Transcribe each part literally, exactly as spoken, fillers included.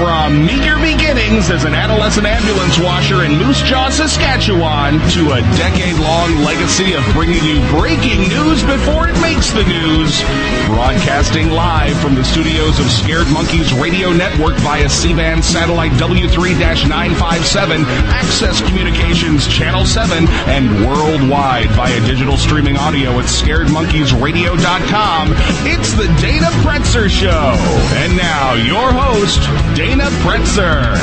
From meet your beginnings as an adolescent ambulance washer in Moose Jaw, Saskatchewan, to a decade-long legacy of bringing you breaking news before it makes the news. Broadcasting live from the studios of Scared Monkeys Radio Network via C-band satellite W three nine five seven, Access Communications Channel seven, and worldwide via digital streaming audio at scared monkeys radio dot com. It's the Dana Pretzer Show. And now, your host, Dana Pretzer.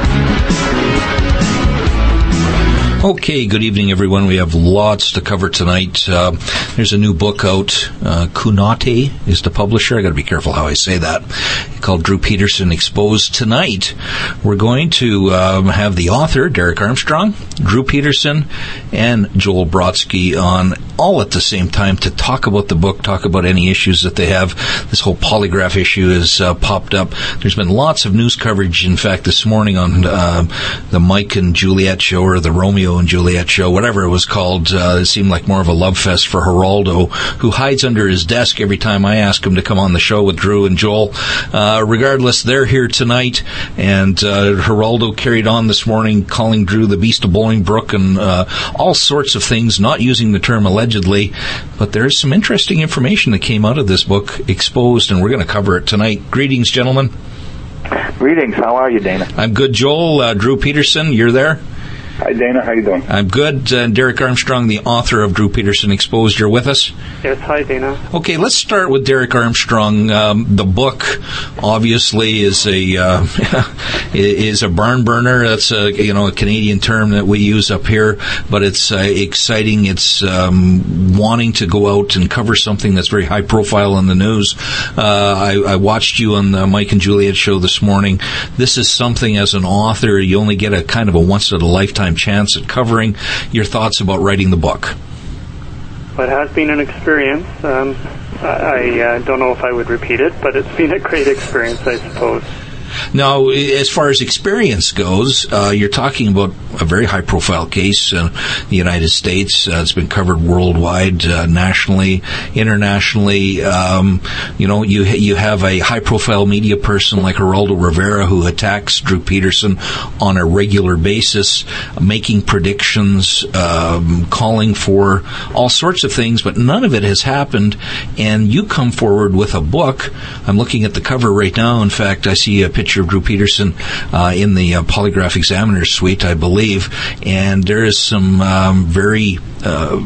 Okay, good evening, everyone. We have lots to cover tonight. Uh, there's a new book out. Uh, Kunate is the publisher. I got to be careful how I say that. Called Drew Peterson Exposed. Tonight, we're going to um, have the author, Derek Armstrong, Drew Peterson, and Joel Brodsky on all at the same time to talk about the book, talk about any issues that they have. This whole polygraph issue has uh, popped up. There's been lots of news coverage, in fact, this morning on uh, the Mike and Juliet show, or the Romeo and Juliet show, whatever it was called. Uh, it seemed like more of a love fest for Geraldo, who hides under his desk every time I ask him to come on the show with Drew and Joel. Uh, regardless, they're here tonight, and uh, Geraldo carried on this morning calling Drew the Beast of Bolingbroke and uh, all sorts of things, not using the term allegedly, but there's some interesting information that came out of this book, Exposed, and we're going to cover it tonight. Greetings, gentlemen. Greetings. How are you, Dana? I'm good, Joel. Uh, Drew Peterson, you're there? Hi, Dana. How you doing? I'm good. Uh, Derek Armstrong, the author of Drew Peterson Exposed, you're with us? Yes. Hi, Dana. Okay, let's start with Derek Armstrong. Um, the book, obviously, is a uh, is a barn burner. That's a you know a Canadian term that we use up here, but it's uh, exciting. It's um, wanting to go out and cover something that's very high profile in the news. Uh, I, I watched you on the Mike and Juliet show this morning. This is something, as an author, you only get a kind of a once in a lifetime chance at covering. Your thoughts about writing the book? Well, it has been an experience. Um, I uh, don't know if I would repeat it, but it's been a great experience, I suppose. Now, as far as experience goes, uh, you're talking about a very high-profile case in the United States. Uh, it's been covered worldwide, uh, nationally, internationally. Um, you know, you you have a high-profile media person like Geraldo Rivera who attacks Drew Peterson on a regular basis, making predictions, um, calling for all sorts of things, but none of it has happened. And you come forward with a book. I'm looking at the cover right now. In fact, I see a picture of Drew Peterson uh, in the uh, Polygraph Examiner's suite, I believe, and there is some um, very uh,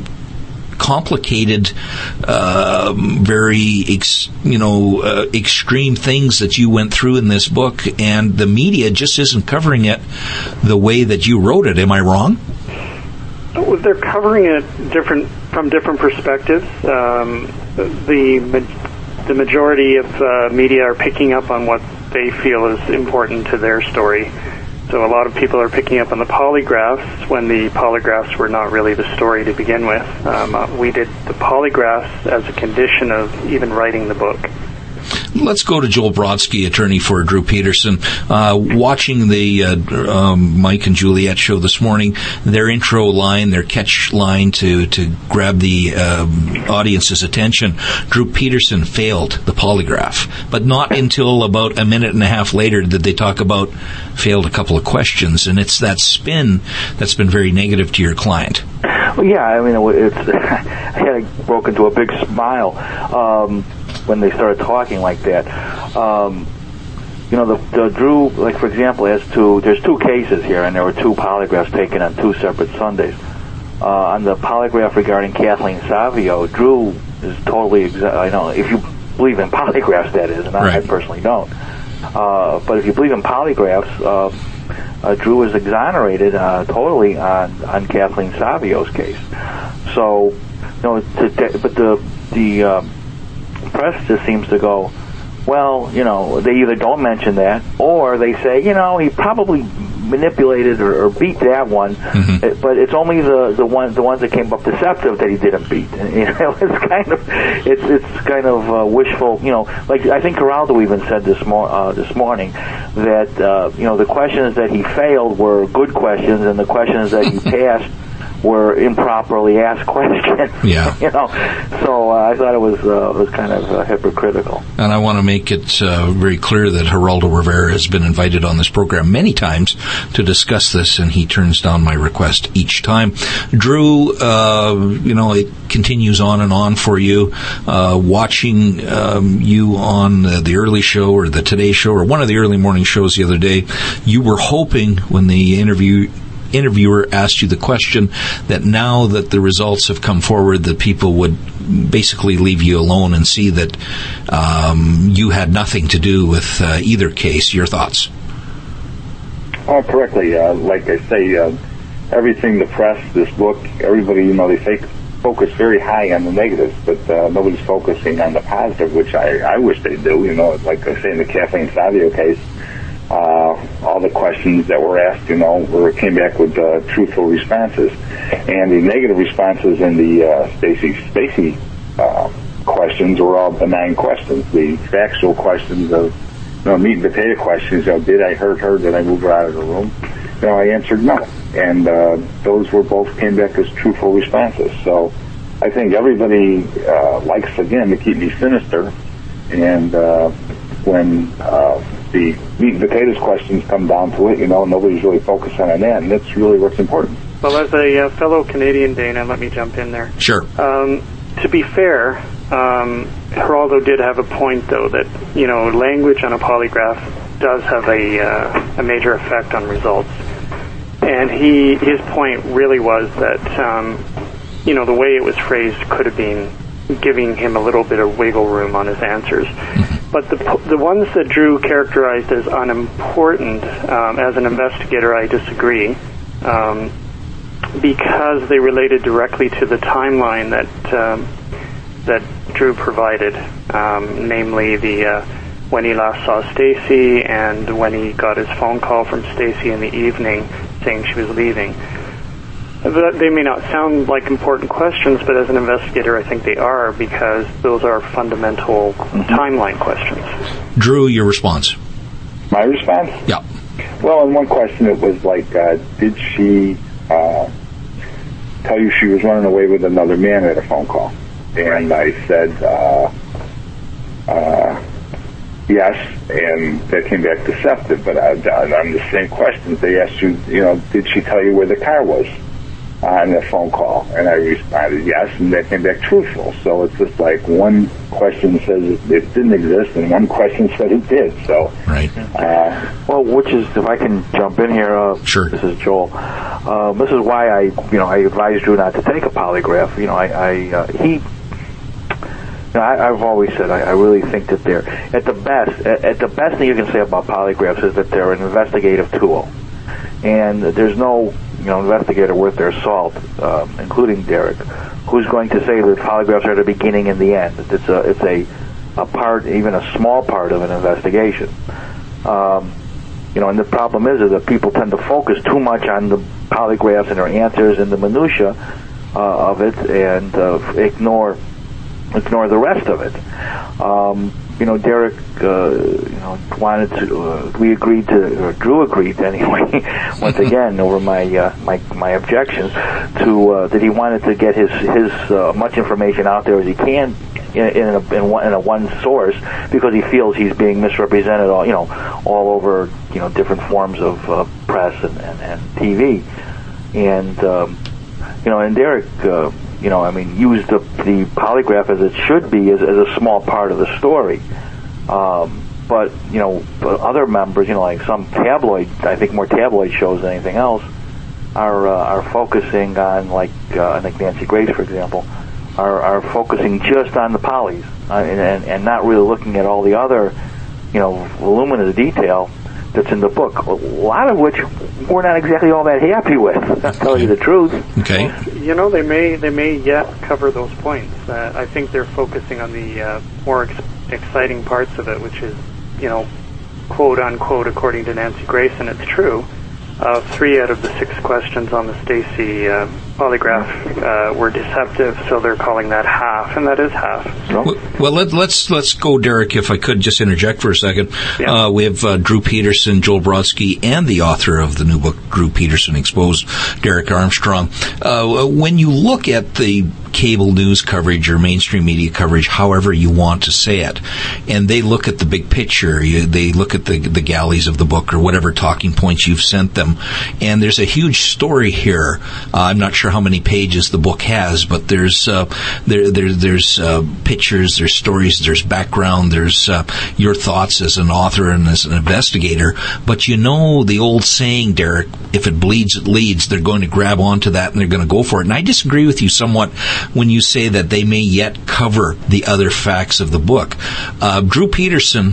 complicated, uh, very ex- you know uh, extreme things that you went through in this book, and the media just isn't covering it the way that you wrote it. Am I wrong? Well, they're covering it different from different perspectives. Um, the the majority of uh, media are picking up on what they feel is important to their story. So a lot of people are picking up on the polygraphs when the polygraphs were not really the story to begin with. Um, uh, we did the polygraphs as a condition of even writing the book. Let's go to Joel Brodsky, attorney for Drew Peterson. Uh, watching the uh, um, Mike and Juliet show this morning, their intro line, their catch line to, to grab the um, audience's attention, Drew Peterson failed the polygraph. But not until about a minute and a half later did they talk about failed a couple of questions. And it's that spin that's been very negative to your client. Well, yeah, I mean, it's, I had broke into a big smile um, when they started talking like that. Um, you know, the, the Drew, like for example, has two. There's two cases here, and there were two polygraphs taken on two separate Sundays. Uh, on the polygraph regarding Kathleen Savio, Drew is totally. Exa- I know if you believe in polygraphs, that is, and I, right. I personally don't. Uh, but if you believe in polygraphs, uh, uh, Drew was exonerated uh, totally on, on Kathleen Savio's case. So, you know, to, to, but the the um, press just seems to go, well, you know, they either don't mention that, or they say, you know, he probably manipulated or, or beat that one, mm-hmm. it, but it's only the the ones the ones that came up deceptive that he didn't beat. And, you know, it's kind of it's it's kind of uh, wishful, you know. Like I think Geraldo even said this mor- uh, this morning that uh, you know the questions that he failed were good questions, and the questions that he passed were improperly asked questions. Yeah. You know, so uh, I thought it was uh, was kind of uh, hypocritical. And I want to make it uh, very clear that Geraldo Rivera has been invited on this program many times to discuss this, and he turns down my request each time. Drew, uh, you know, it continues on and on for you. Uh, watching um, you on uh, the early show or the Today Show or one of the early morning shows the other day, you were hoping when the interview interviewer asked you the question that now that the results have come forward, that people would basically leave you alone and see that um, you had nothing to do with uh, either case. Your thoughts? Oh, correctly. Uh, like I say, uh, everything, the press, this book, everybody, you know, they say focus very high on the negatives, but uh, nobody's focusing on the positive, which I, I wish they do. You know, like I say in the Kathleen Savio case, Uh, all the questions that were asked, you know, were came back with uh, truthful responses, and the negative responses in the uh, Stacey Stacey uh, questions were all benign questions. The factual questions of, you know, meat and potato questions. You know, did I hurt her? Did I move her out of the room? You know, I answered no, and uh, those were both came back as truthful responses. So I think everybody uh, likes again to keep me sinister, and uh, when uh, the meat and potatoes questions come down to it, you know, nobody's really focusing on that, and that's really what's important. Well, as a uh, fellow Canadian, Dana, let me jump in there. Sure. Um, to be fair, um, Geraldo did have a point, though, that, you know, language on a polygraph does have a, uh, a major effect on results. And he his point really was that, um, you know, the way it was phrased could have been giving him a little bit of wiggle room on his answers. But the the ones that Drew characterized as unimportant, um, as an investigator, I disagree, um, because they related directly to the timeline that um, that Drew provided, um, namely the uh, when he last saw Stacey and when he got his phone call from Stacey in the evening saying she was leaving. They may not sound like important questions, but as an investigator, I think they are, because those are fundamental mm-hmm. timeline questions. Drew, your response? My response? Yeah. Well, in one question, it was like, uh, did she uh, tell you she was running away with another man at a phone call? And I said, uh, uh, yes, and that came back deceptive. But I, on the same questions, they asked you, you know, did she tell you where the car was on the phone call? And I responded yes, and that came back truthful. So it's just like one question says it, it didn't exist, and one question said it did. So, right. Uh, well, which is, if I can jump in here, uh, sure. This is Joel. Uh, this is why I, you know, I advised Drew not to take a polygraph. You know, I, I uh, he. You know, I, I've always said I, I really think that they're at the best. At, at the best thing you can say about polygraphs is that they're an investigative tool, and there's no, you know, investigator worth their salt, um, including Derek, who's going to say that polygraphs are the beginning and the end. It's a it's a a part, even a small part of an investigation. Um, you know, and the problem is, is that people tend to focus too much on the polygraphs and their answers and the minutia uh, of it, and uh, ignore. ignore the rest of it. Um, you know, Derek, uh, you know, wanted to, uh, we agreed to, or Drew agreed anyway, once again, over my, uh, my, my objections, to, uh, that he wanted to get his, his, uh, much information out there as he can in, in a, in one, in a one source, because he feels he's being misrepresented all, you know, all over, you know, different forms of, uh, press and, and, and T V. And, um, you know, and Derek, uh, you know, I mean, use the the polygraph as it should be as, as a small part of the story. Um, but, you know, but other members, you know, like some tabloid, I think more tabloid shows than anything else, are uh, are focusing on, like, uh, I think Nancy Grace, for example, are, are focusing just on the polys uh, and, and, and not really looking at all the other, you know, voluminous detail that's in the book, a lot of which we're not exactly all that happy with, to tell you the truth. Okay. Well, you know, they may they may yet cover those points. Uh, I think they're focusing on the uh, more ex- exciting parts of it, which is, you know, quote unquote, according to Nancy Grace, and it's true. Uh, three out of the six questions on the Stacey uh, polygraph uh, were deceptive, so they're calling that half, and that is half. Well, well let, let's let's go, Derek, if I could just interject for a second. Yeah. Uh, we have uh, Drew Peterson, Joel Brodsky, and the author of the new book, Drew Peterson Exposed, Derek Armstrong. Uh, when you look at the cable news coverage or mainstream media coverage, however you want to say it, and they look at the big picture, you, they look at the, the galleys of the book or whatever talking points you've sent them, and there's a huge story here. Uh, I'm not sure how many pages the book has, but there's uh, there, there there's uh, pictures, there's stories, there's background, there's uh, your thoughts as an author and as an investigator. But you know the old saying, Derek, if it bleeds, it leads. They're going to grab onto that and they're going to go for it. And I disagree with you somewhat when you say that they may yet cover the other facts of the book. Uh, Drew Peterson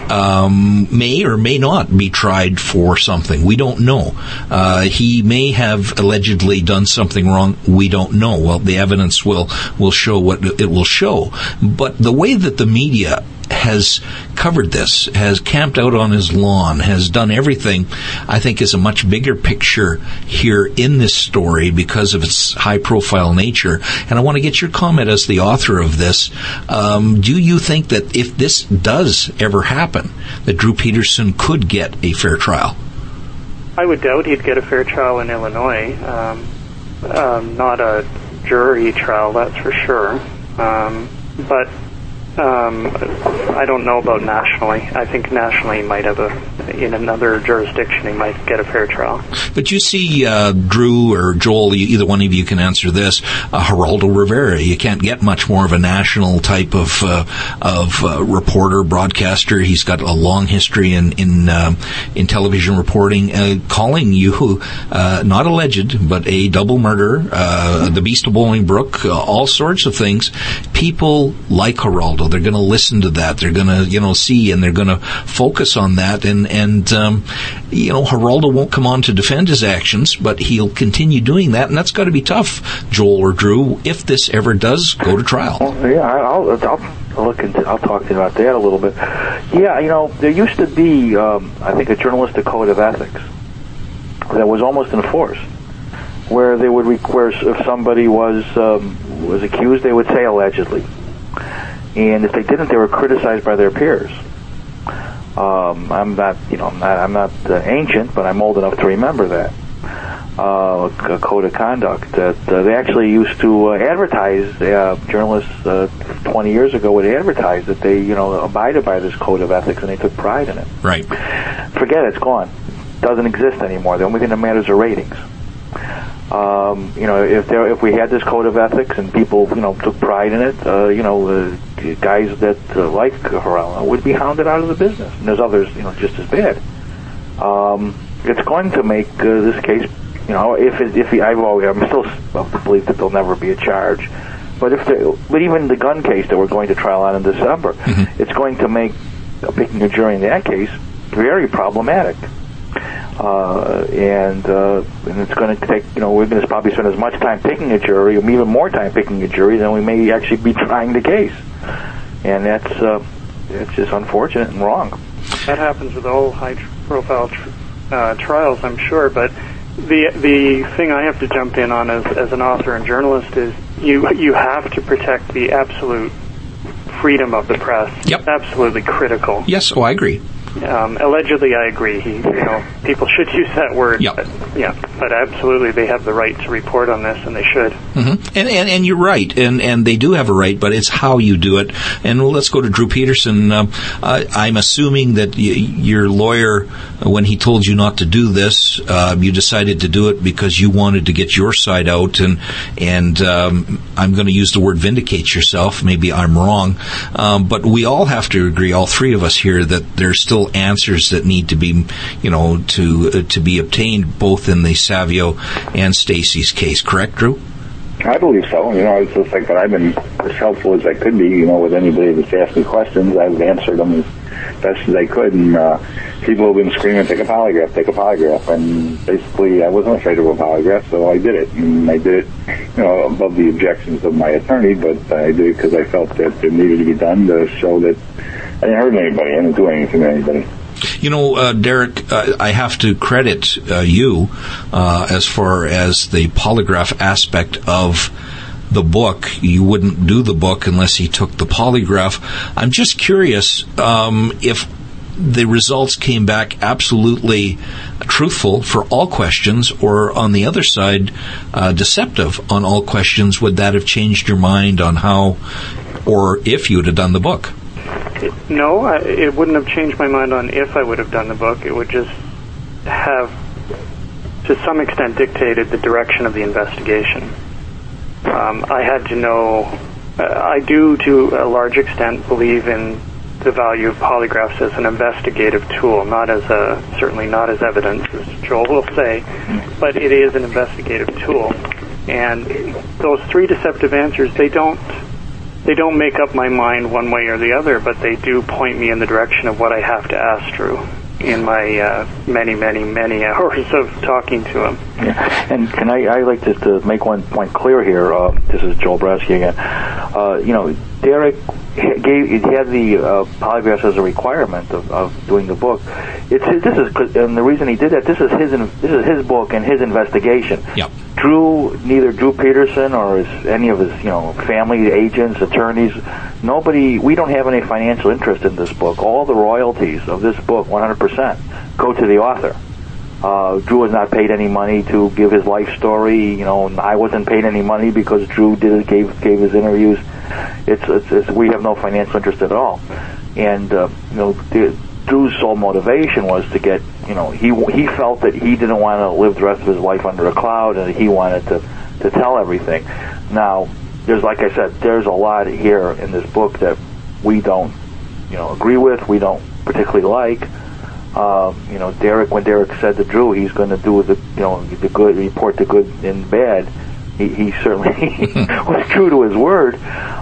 um, may or may not be tried for something. We don't know. Uh, he may have allegedly done something wrong. We don't know. Well, the evidence will, will show what it will show. But the way that the media has covered this, has camped out on his lawn, has done everything, I think is a much bigger picture here in this story because of its high-profile nature. And I want to get your comment as the author of this. Um, do you think that if this does ever happen, that Drew Peterson could get a fair trial? I would doubt he'd get a fair trial in Illinois. Um, um, not a jury trial, that's for sure. Um, but Um, I don't know about nationally. I think nationally he might have a, in another jurisdiction, he might get a fair trial. But you see, uh, Drew or Joel, either one of you can answer this, uh, Geraldo Rivera, you can't get much more of a national type of, uh, of, uh, reporter, broadcaster. He's got a long history in, in, uh, in television reporting, uh, calling you, uh, not alleged, but a double murderer, uh, the Beast of Bolingbroke, uh, all sorts of things. People like Geraldo. They're going to listen to that. They're going to, you know, see, and they're going to focus on that. And, and um, you know, Geraldo won't come on to defend his actions, but he'll continue doing that. And that's got to be tough, Joel or Drew, if this ever does go to trial. Well, yeah, I'll, I'll look into, I'll talk to you about that a little bit. Yeah, you know, there used to be, um, I think, a journalistic code of ethics that was almost enforced, where they would require, if somebody was um, was accused, they would say allegedly. And if they didn't, they were criticized by their peers. Um, I'm not, you know, I'm not, I'm not uh, ancient, but I'm old enough to remember that uh, a code of conduct that uh, they actually used to uh, advertise. Uh, journalists uh, twenty years ago would advertise that they, you know, abided by this code of ethics, and they took pride in it. Right. Forget it; it's gone. Doesn't exist anymore. The only thing that matters are ratings. Um, you know, if there, if we had this code of ethics and people, you know, took pride in it, uh, you know, uh, guys that uh, like Geraldo would be hounded out of the business. And there's others, you know, just as bad. Um, it's going to make uh, this case, you know, if it, if he, I've always, I'm still of the belief that there'll never be a charge. But if, there, but even the gun case that we're going to trial on in December, mm-hmm. it's going to make uh, picking a jury in that case very problematic. Uh, and, uh, and it's going to take, you know, we're going to probably spend as much time picking a jury, or even more time picking a jury, than we may actually be trying the case. And that's, uh, it's just unfortunate and wrong. That happens with all high-profile tr- uh, trials, I'm sure, but the the thing I have to jump in on as, as an author and journalist is you you have to protect the absolute freedom of the press. Yep. It's absolutely critical. Yes, oh, I agree. Um, allegedly, I agree. He, you know, people should use that word. Yep. But, yeah, but absolutely, they have the right to report on this, and they should. Mm-hmm. And, and and you're right, and and they do have a right, but it's how you do it. And let's go to Drew Peterson. Um, I, I'm assuming that y- your lawyer, when he told you not to do this, uh, you decided to do it because you wanted to get your side out, and and um, I'm going to use the word vindicate yourself. Maybe I'm wrong, um, but we all have to agree, all three of us here, that there's still answers that need to be, you know, to uh, to be obtained, both in the Savio and Stacey's case. Correct, Drew? I believe so. You know, it's just like that. I've been as helpful as I could be. You know, with anybody that's asked me questions, I've answered them as best as I could. And uh, people have been screaming, "Take a polygraph! Take a polygraph!" And basically, I wasn't afraid of a polygraph, so I did it. And I did it, you know, above the objections of my attorney, but I did it because I felt that it needed to be done to show that I didn't hurt anybody. I didn't do anything to anybody. You know, uh, Derek, uh, I have to credit uh, you uh, as far as the polygraph aspect of the book. You wouldn't do the book unless he took the polygraph. I'm just curious um, if the results came back absolutely truthful for all questions, or on the other side, uh, deceptive on all questions. Would that have changed your mind on how, or if you would have done the book? No, I, it wouldn't have changed my mind on if I would have done the book. It would just have, to some extent, dictated the direction of the investigation. Um, I had to know, uh, I do to a large extent believe in the value of polygraphs as an investigative tool, not as a, certainly not as evidence, as Joel will say, but it is an investigative tool. And those three deceptive answers, they don't, they don't make up my mind one way or the other, but they do point me in the direction of what I have to ask Drew in my uh, many, many, many hours of talking to him. Yeah. And can I, I like to, to make one point clear here. Uh, this is Joel Bresky again. Uh, you know, Derek gave, he had the uh, polygraphs as a requirement of, of doing the book. It's his, this is, and the reason he did that, this is his, this is his book and his investigation. Yep. Drew, neither Drew Peterson or his, any of his, you know, family, agents, attorneys, nobody, we don't have any financial interest in this book. All the royalties of this book, one hundred percent, go to the author. Uh, Drew has not paid any money to give his life story. You know, I wasn't paid any money because Drew did gave gave his interviews. It's, it's, it's we have no financial interest at all. And uh, you know, the, Drew's sole motivation was to get, you know, he he felt that he didn't want to live the rest of his life under a cloud, and he wanted to to tell everything. Now, there's, like I said, there's a lot here in this book that we don't, you know, agree with. We don't particularly like. Um, you know, Derek, when Derek said to Drew he's going to do the, you know, the good, report the good and bad, he, he certainly was true to his word.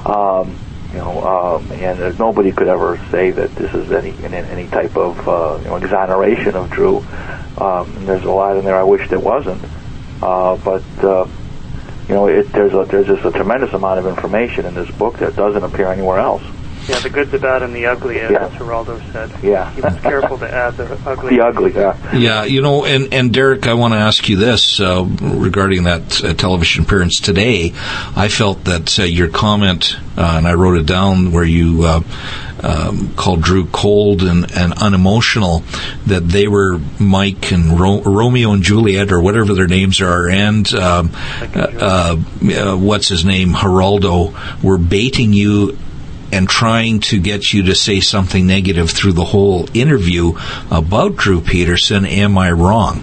Um, you know, um, and uh, nobody could ever say that this is any any type of uh, you know, exoneration of Drew. Um, and there's a lot in there I wish there wasn't. Uh, but uh, you know, it, there's a, there's just a tremendous amount of information in this book that doesn't appear anywhere else. Yeah, the good, the bad, and the ugly, as yeah. Geraldo said. Yeah. He was careful to add the ugly. The ugly, yeah. Yeah, you know, and, and Derek, I want to ask you this uh, regarding that uh, television appearance today. I felt that uh, your comment, uh, and I wrote it down, where you uh, um, called Drew cold and, and unemotional, that they were Mike and Ro- Romeo and Juliet, or whatever their names are, and um, uh, uh, what's his name, Geraldo, were baiting you and trying to get you to say something negative through the whole interview about Drew Peterson. Am I wrong?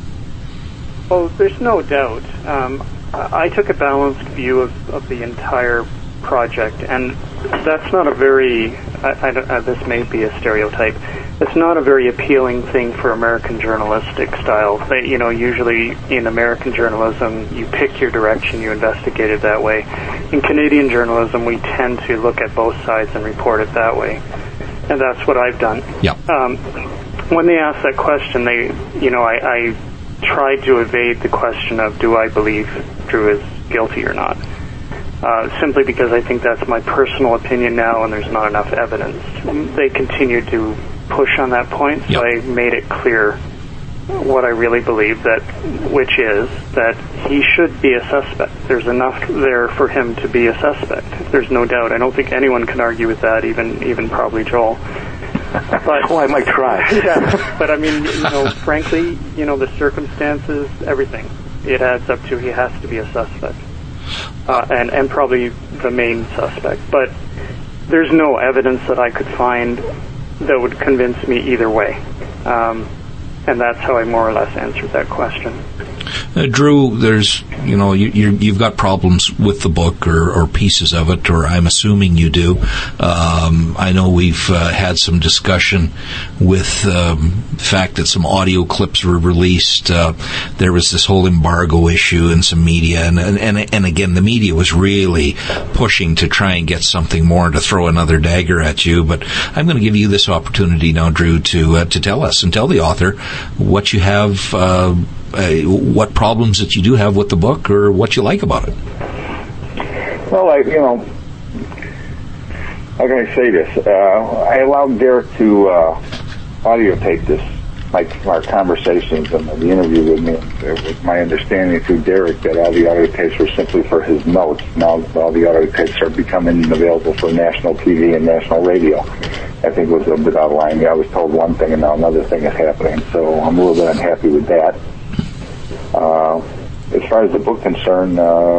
Oh, there's no doubt. Um, I took a balanced view of, of the entire project, and that's not a very, I, I, uh, this may be a stereotype, it's not a very appealing thing for American journalistic style. They, you know, usually in American journalism, you pick your direction, you investigate it that way. In Canadian journalism, we tend to look at both sides and report it that way. And that's what I've done. Yeah. Um, when they asked that question, they, you know, I, I tried to evade the question of, do I believe Drew is guilty or not? Uh, simply because I think that's my personal opinion now, and there's not enough evidence. They continued to push on that point, so yep. I made it clear what I really believe, that, which is that he should be a suspect. There's enough there for him to be a suspect. There's no doubt. I don't think anyone can argue with that, even even probably Joel. But, well, I might try. Yeah, but I mean, you know, frankly, you know, the circumstances, everything, it adds up to he has to be a suspect. Uh, and, and probably the main suspect. But there's no evidence that I could find that would convince me either way. Um, and that's how I more or less answered that question. Uh, Drew, there's, you know, you, you, you've got problems with the book or, or pieces of it, or I'm assuming you do. Um, I know we've uh, had some discussion with um, the fact that some audio clips were released. Uh, there was this whole embargo issue in some media, and, and and again, the media was really pushing to try and get something more, to throw another dagger at you. But I'm going to give you this opportunity now, Drew, to uh, to tell us and tell the author what you have. Uh, Uh, what problems that you do have with the book, or what you like about it? Well, I, you know, how can I say this? Uh, I allowed Derek to uh, audio tape this, like our conversations and the interview with me. It was my understanding through Derek that all the audio tapes were simply for his notes. Now all the audio tapes are becoming available for national T V and national radio. I think it was a bit out of line. I was told one thing and now another thing is happening, so I'm a little bit unhappy with that. Uh, as far as the book concerned, uh,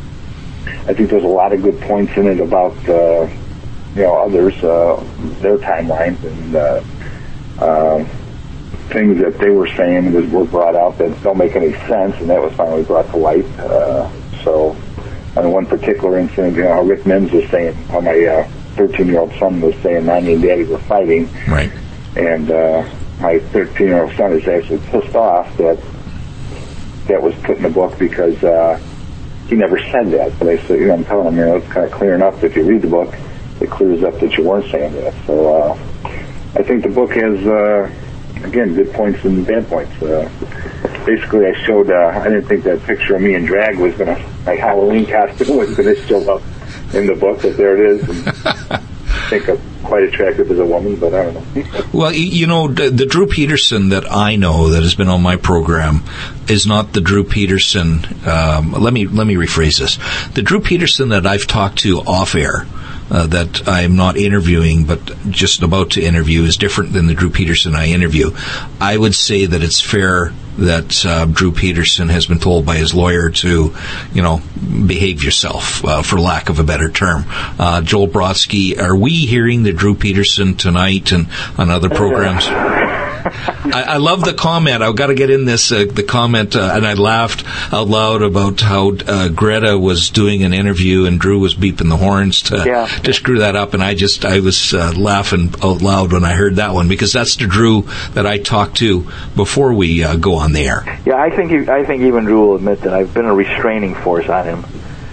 I think there's a lot of good points in it about, uh, you know, others, uh, their timelines and uh, uh, things that they were saying that were brought out that don't make any sense, and that was finally brought to light. Uh, so, on one particular incident, you know, how Rick Mims was saying, how my uh, thirteen-year-old son was saying Mommy and Daddy were fighting. Right. And uh, my thirteen-year-old son is actually pissed off that that was put in the book because uh, he never said that. But I said, you know, I'm telling him, you know, it's kind of clear enough that if you read the book, it clears up that you weren't saying that. So uh, I think the book has, uh, again, good points and bad points. Uh, basically, I showed, uh, I didn't think that picture of me in drag was going to, my Halloween costume was going to show up in the book, but there it is. And I think I'm quite attractive as a woman, but I don't know. Well, you know, the, the Drew Peterson that I know that has been on my program is not the Drew Peterson. Um, let me let me rephrase this. The Drew Peterson that I've talked to off air, uh, that I'm not interviewing but just about to interview, is different than the Drew Peterson I interview. I would say that it's fair that uh, Drew Peterson has been told by his lawyer to, you know, behave yourself, uh, for lack of a better term. Uh, Joel Brodsky, are we hearing the Drew Peterson tonight and on other programs? I, I love the comment. I've got to get in this, uh, the comment, uh, and I laughed out loud about how uh, Greta was doing an interview and Drew was beeping the horns to, yeah. to screw that up, and I just, I was uh, laughing out loud when I heard that one, because that's the Drew that I talked to before we uh, go on the air. Yeah, I think he, I think even Drew will admit that I've been a restraining force on him.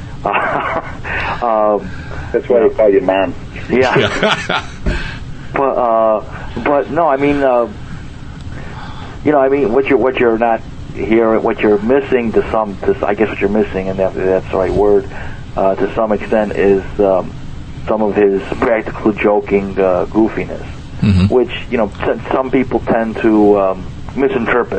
Uh, um, That's why they call you Mom. Yeah. yeah. but, uh, but no, I mean, uh, you know, I mean, what you're, what you're not hearing, what you're missing to some, to, I guess what you're missing, and that, that's the right word, uh, to some extent, is um, some of his practical joking uh, goofiness, mm-hmm. which, you know, t- some people tend to um, misinterpret.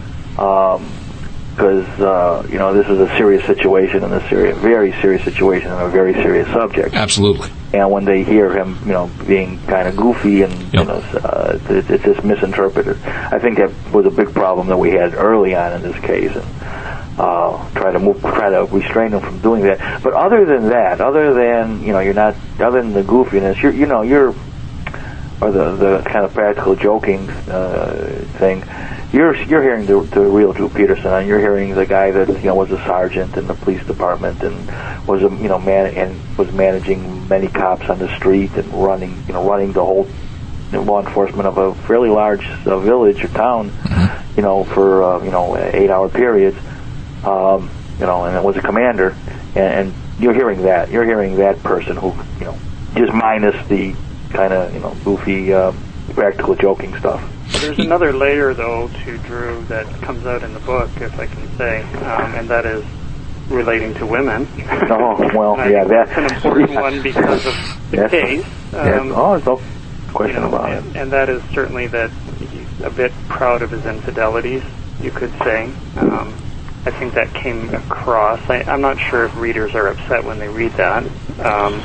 Um, because, uh, you know, this is a serious situation and a serious, very serious situation and a very serious subject. Absolutely. And when they hear him, you know, being kind of goofy and, yep. you know, uh, it, it's just misinterpreted. I think that was a big problem that we had early on in this case, and uh, try to move, try to restrain him from doing that. But other than that, other than, you know, you're not, other than the goofiness, you're, you know, you're, or the, the kind of practical joking uh, thing, You're you're hearing the, the real Drew Peterson, and you're hearing the guy that, you know, was a sergeant in the police department and was a, you know, man and was managing many cops on the street and running you know running the whole law enforcement of a fairly large uh, village or town, mm-hmm. you know, for uh, you know eight hour periods, um, you know, and it was a commander, and, and you're hearing that you're hearing that person who, you know, just minus the kind of, you know, goofy uh, practical joking stuff. There's another layer, though, to Drew that comes out in the book, if I can say, um, and that is relating to women. Oh, well, I yeah, that's that, an important yeah. one because of the yes. case. Yes. Um, Oh, there's no question you know, about and, it. and that is certainly that he's a bit proud of his infidelities, you could say. Um, I think that came across. I, I'm not sure if readers are upset when they read that. Um,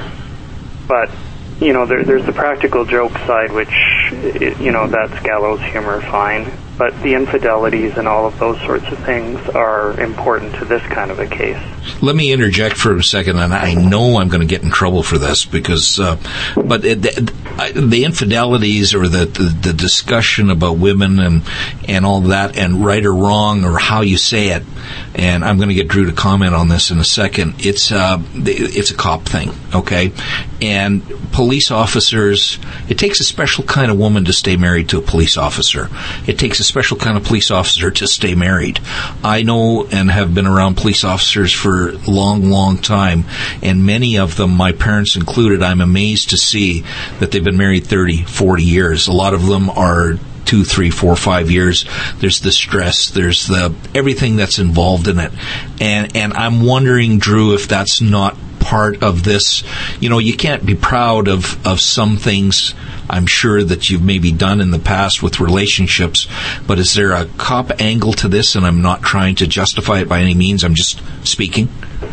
but... You know, there, there's the practical joke side, which, you know, that's gallows humor, fine. But the infidelities and all of those sorts of things are important to this kind of a case. Let me interject for a second, and I know I'm going to get in trouble for this because, uh, but it, the, the infidelities or the, the the discussion about women and and all that, and right or wrong or how you say it, and I'm going to get Drew to comment on this in a second. It's uh, it's a cop thing, okay? And police officers, it takes a special kind of woman to stay married to a police officer. It takes a special kind of police officer to stay married. I know and have been around police officers for a long, long time, and many of them, my parents included, I'm amazed to see that they've been married thirty, forty years. A lot of them are two, three, four, five years. There's the stress. There's the everything that's involved in it. And and I'm wondering, Drew, if that's not part of this? You know, you can't be proud of, of some things, I'm sure, that you've maybe done in the past with relationships, but is there a cop angle to this? And I'm not trying to justify it by any means. I'm just speaking.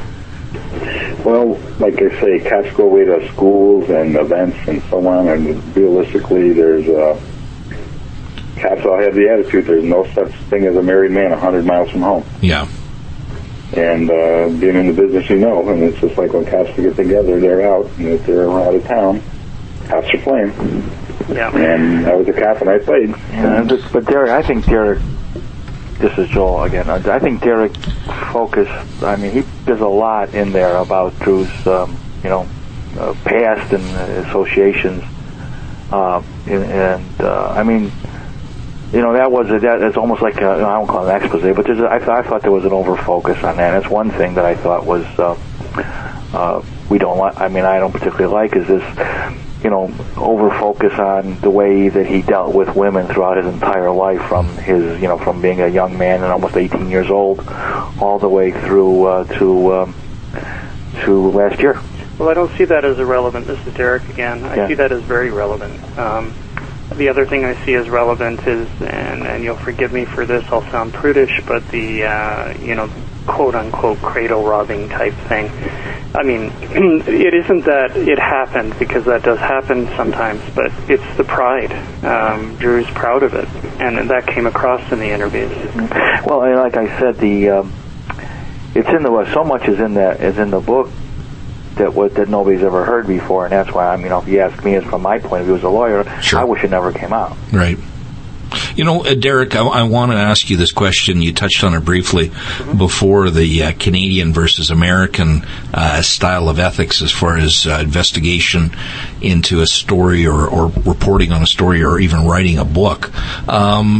Well, like I say, cops go away to schools and events and so on, and realistically, there's uh, cops all have the attitude there's no such thing as a married man a hundred miles from home. Yeah. And uh, being in the business, you know, and it's just like when cops get together, they're out, and if they're out of town, cops are playing. Yeah. And I was a cop and I played. Yeah, but, but Derek, I think Derek, this is Joel again, I think Derek focused, I mean, he there's a lot in there about Drew's, um, you know, uh, past and uh, associations. Uh, and, and uh, I mean, you know, that was a, that. It's almost like a, I don't call it an expose, but there's a, I, th- I thought there was an over focus on that. And that's one thing that I thought was uh, uh, we don't like. I mean, I don't particularly like is this, you know, over focus on the way that he dealt with women throughout his entire life, from his, you know, from being a young man and almost eighteen years old, all the way through uh, to um, to last year. Well, I don't see that as irrelevant. This is Derek again. I yeah. see that as very relevant. Um, The other thing I see as relevant is, and, and you'll forgive me for this, I'll sound prudish, but the, uh, you know, quote-unquote cradle-robbing type thing. I mean, it isn't that it happened, because that does happen sometimes, but it's the pride. Um, Drew's proud of it, and that came across in the interviews. Well, like I said, the um, it's in the so much is in the is in the book that what that nobody's ever heard before, and that's why, I mean, you know, if you ask me, as from my point of view as a lawyer, sure. I wish it never came out. Right. You know, uh, Derek, I, I want to ask you this question. You touched on it briefly mm-hmm. before, the uh, Canadian versus American uh, style of ethics as far as uh, investigation into a story, or, or reporting on a story, or even writing a book. Um,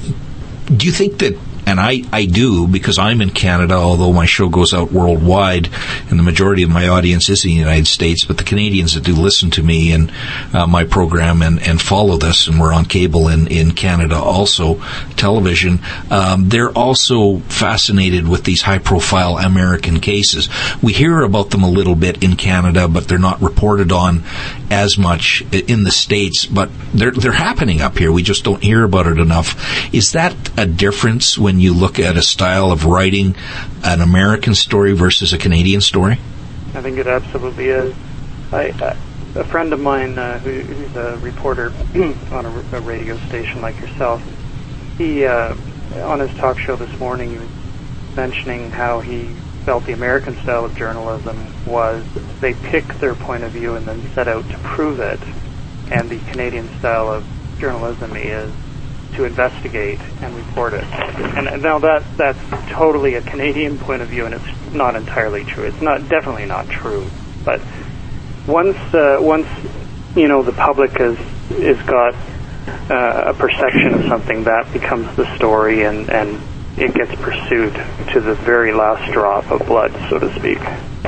do you think that, and I, I do, because I'm in Canada, although my show goes out worldwide, and the majority of my audience is in the United States, but the Canadians that do listen to me and uh, my program and, and follow this, and we're on cable in, in Canada also, television, um, they're also fascinated with these high-profile American cases. We hear about them a little bit in Canada, but they're not reported on as much in the States, but they're, they're happening up here. We just don't hear about it enough. Is that a difference when you look at a style of writing an American story versus a Canadian story? I think it absolutely is. I, uh, a friend of mine uh, who, who's a reporter on a, a radio station like yourself, he, uh, on his talk show this morning, he was mentioning how he felt the American style of journalism was they pick their point of view and then set out to prove it, and the Canadian style of journalism is to investigate and report it. And now that that's totally a Canadian point of view, and it's not entirely true. It's not definitely not true. But once uh, once you know the public has is got uh, a perception of something, that becomes the story, and and it gets pursued to the very last drop of blood, so to speak.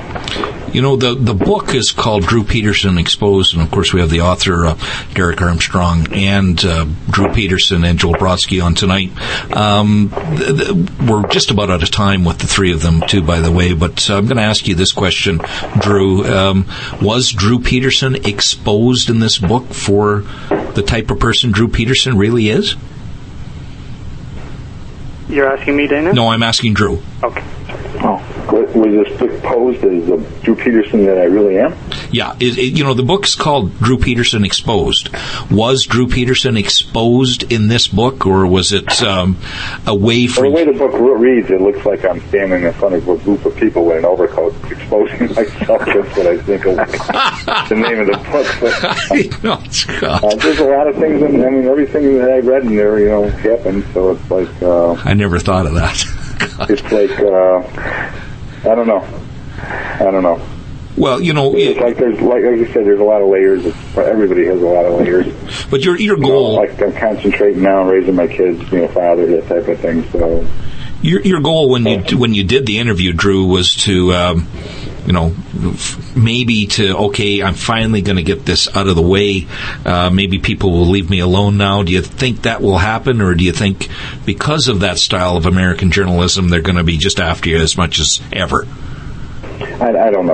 You know, the the book is called Drew Peterson Exposed, and of course we have the author, uh, Derek Armstrong, and uh, Drew Peterson and Joel Brodsky on tonight. Um, th- th- we're just about out of time with the three of them, too, by the way, but uh, I'm going to ask you this question, Drew. Um, was Drew Peterson exposed in this book for the type of person Drew Peterson really is? You're asking me, Dana? No, I'm asking Drew. Okay. Oh. Was this book posed as the Drew Peterson that I really am? Yeah. It, it, you know, the book's called Drew Peterson Exposed. Was Drew Peterson exposed in this book, or was it um, a way for... Well, the way the book reads, it looks like I'm standing in front of a group of people with an overcoat exposing myself. That's what I think of the name of the book. But, no, Scott. Uh, there's a lot of things, in, I mean, everything that I read in there, you know, happened, so it's like... Uh, I never thought of that. It's like... Uh, I don't know. I don't know. Well, you know, it's it, like there's like, like you said, there's a lot of layers. It's, everybody has a lot of layers. But your your goal, you know, like I'm concentrating now on raising my kids, you know, father, that type of thing. So your your goal when you when you did the interview, Drew, was to, um, you know, maybe to okay, I'm finally going to get this out of the way. Uh, maybe people will leave me alone now. Do you think that will happen, or do you think because of that style of American journalism, they're going to be just after you as much as ever? I, I don't know.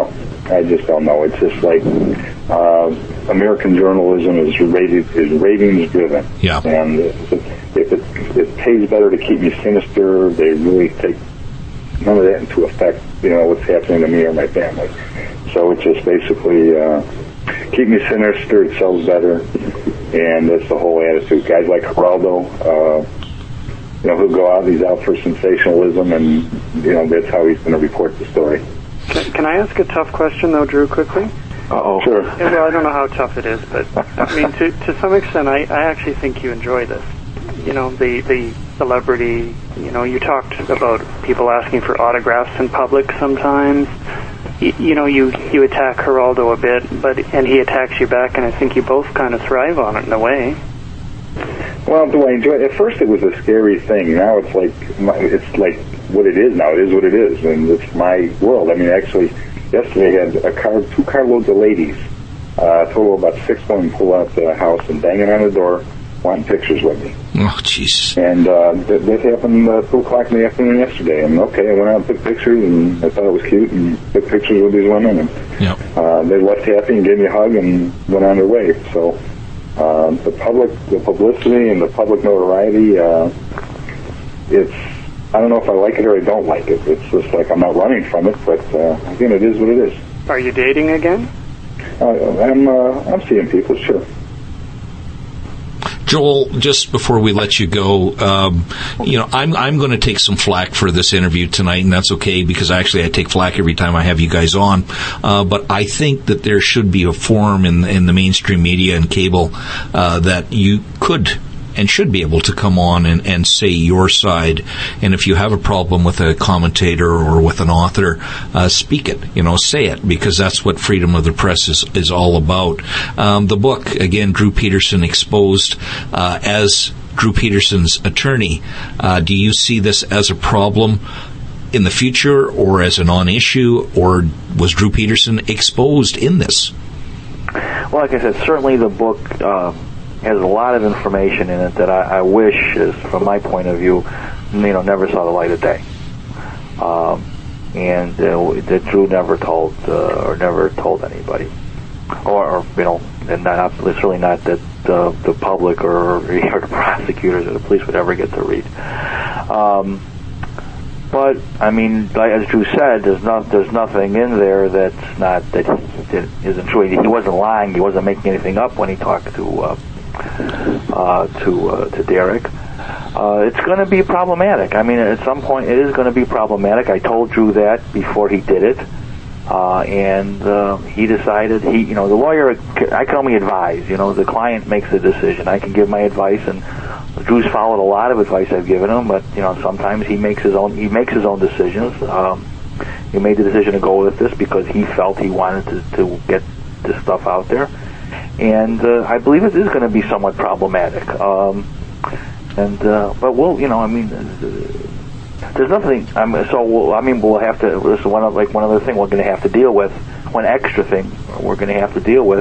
I just don't know. It's just like uh, American journalism is rated is ratings driven. Yeah. And if it, it, it pays better to keep me sinister, they really take none of that into effect. You know what's happening to me or my family. So it's just basically uh, keep me sinister. It sells better, and that's the whole attitude. Guys like Geraldo, uh, you know, he'll go out. He's out for sensationalism, and you know that's how he's going to report the story. Can, can I ask a tough question, though, Drew, quickly? Uh-oh. Sure. Yeah, well, I don't know how tough it is, but, I mean, to, to some extent, I, I actually think you enjoy this. You know, the, the celebrity, you know, you talked about people asking for autographs in public sometimes. You, you know, you, you attack Geraldo a bit, but and he attacks you back, and I think you both kind of thrive on it in a way. Well, do I enjoy it? At first it was a scary thing. Now it's like, it's like what it is now. It is what it is, and it's my world. I mean, actually, yesterday I had a car, two carloads of ladies, uh, total of about six women, pull out the house and banging on the door, wanting pictures with me. Oh, jeez. And uh, that, that happened uh, two o'clock in the afternoon yesterday. And okay, I went out and took pictures, and I thought it was cute, and took pictures with these women, and yep. uh, they left happy and gave me a hug and went on their way. So. Uh, the public, the publicity and the public notoriety, uh, it's, I don't know if I like it or I don't like it. It's just like I'm not running from it, but, uh, again, it is what it is. Are you dating again? Uh, I'm, uh, I'm seeing people, sure. Joel, just before we let you go, um, you know, I'm I'm going to take some flack for this interview tonight, and that's okay because actually I take flack every time I have you guys on. Uh, but I think that there should be a forum in in the mainstream media and cable uh, that you could and should be able to come on and, and say your side. And if you have a problem with a commentator or with an author, uh, speak it, you know, say it, because that's what freedom of the press is, is all about. Um, the book, again, Drew Peterson Exposed, uh, as Drew Peterson's attorney, uh, do you see this as a problem in the future or as a non-issue, or was Drew Peterson exposed in this? Well, like I said, certainly the book, uh, has a lot of information in it that I, I wish, is, from my point of view, you know, never saw the light of day, um, and uh, that Drew never told uh, or never told anybody, or, or you know, and not, certainly not that uh, the public or, or the prosecutors or the police would ever get to read. Um, but I mean, like, as Drew said, there's not there's nothing in there that's not that, that isn't true. He wasn't lying. He wasn't making anything up when he talked to. Uh, Uh, to uh, to Derek. Uh, it's going to be problematic. I mean, at some point, it is going to be problematic. I told Drew that before he did it, uh, and uh, he decided he, you know, the lawyer. I can only advise. You know, the client makes the decision. I can give my advice, and Drew's followed a lot of advice I've given him. But you know, sometimes he makes his own. He makes his own decisions. Um, he made the decision to go with this because he felt he wanted to, to get this stuff out there. And uh, I believe it is going to be somewhat problematic. Um, and uh, but we'll, you know, I mean, uh, there's nothing. I mean, so we'll, I mean, we'll have to. This is one of, like one other thing we're going to have to deal with. One extra thing we're going to have to deal with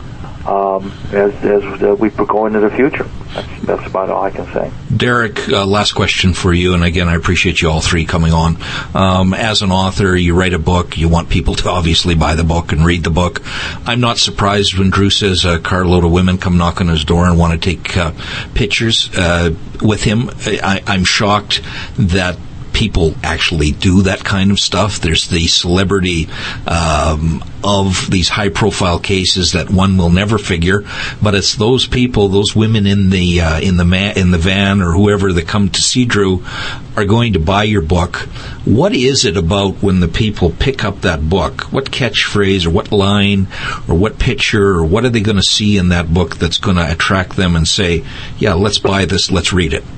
um, as as uh, we go into the future. That's, that's about all I can say. Derek, uh, last question for you, and again, I appreciate you all three coming on. Um, as an author, you write a book, you want people to obviously buy the book and read the book. I'm not surprised when Drew says a carload of women come knock on his door and want to take uh, pictures uh, with him. I, I'm shocked that people actually do that kind of stuff. There's the celebrity um, of these high-profile cases that one will never figure, but it's those people, those women in the uh, in the ma- in the van or whoever that come to see Drew are going to buy your book. What is it about when the people pick up that book? What catchphrase or what line or what picture or what are they going to see in that book that's going to attract them and say, yeah, let's buy this, let's read it?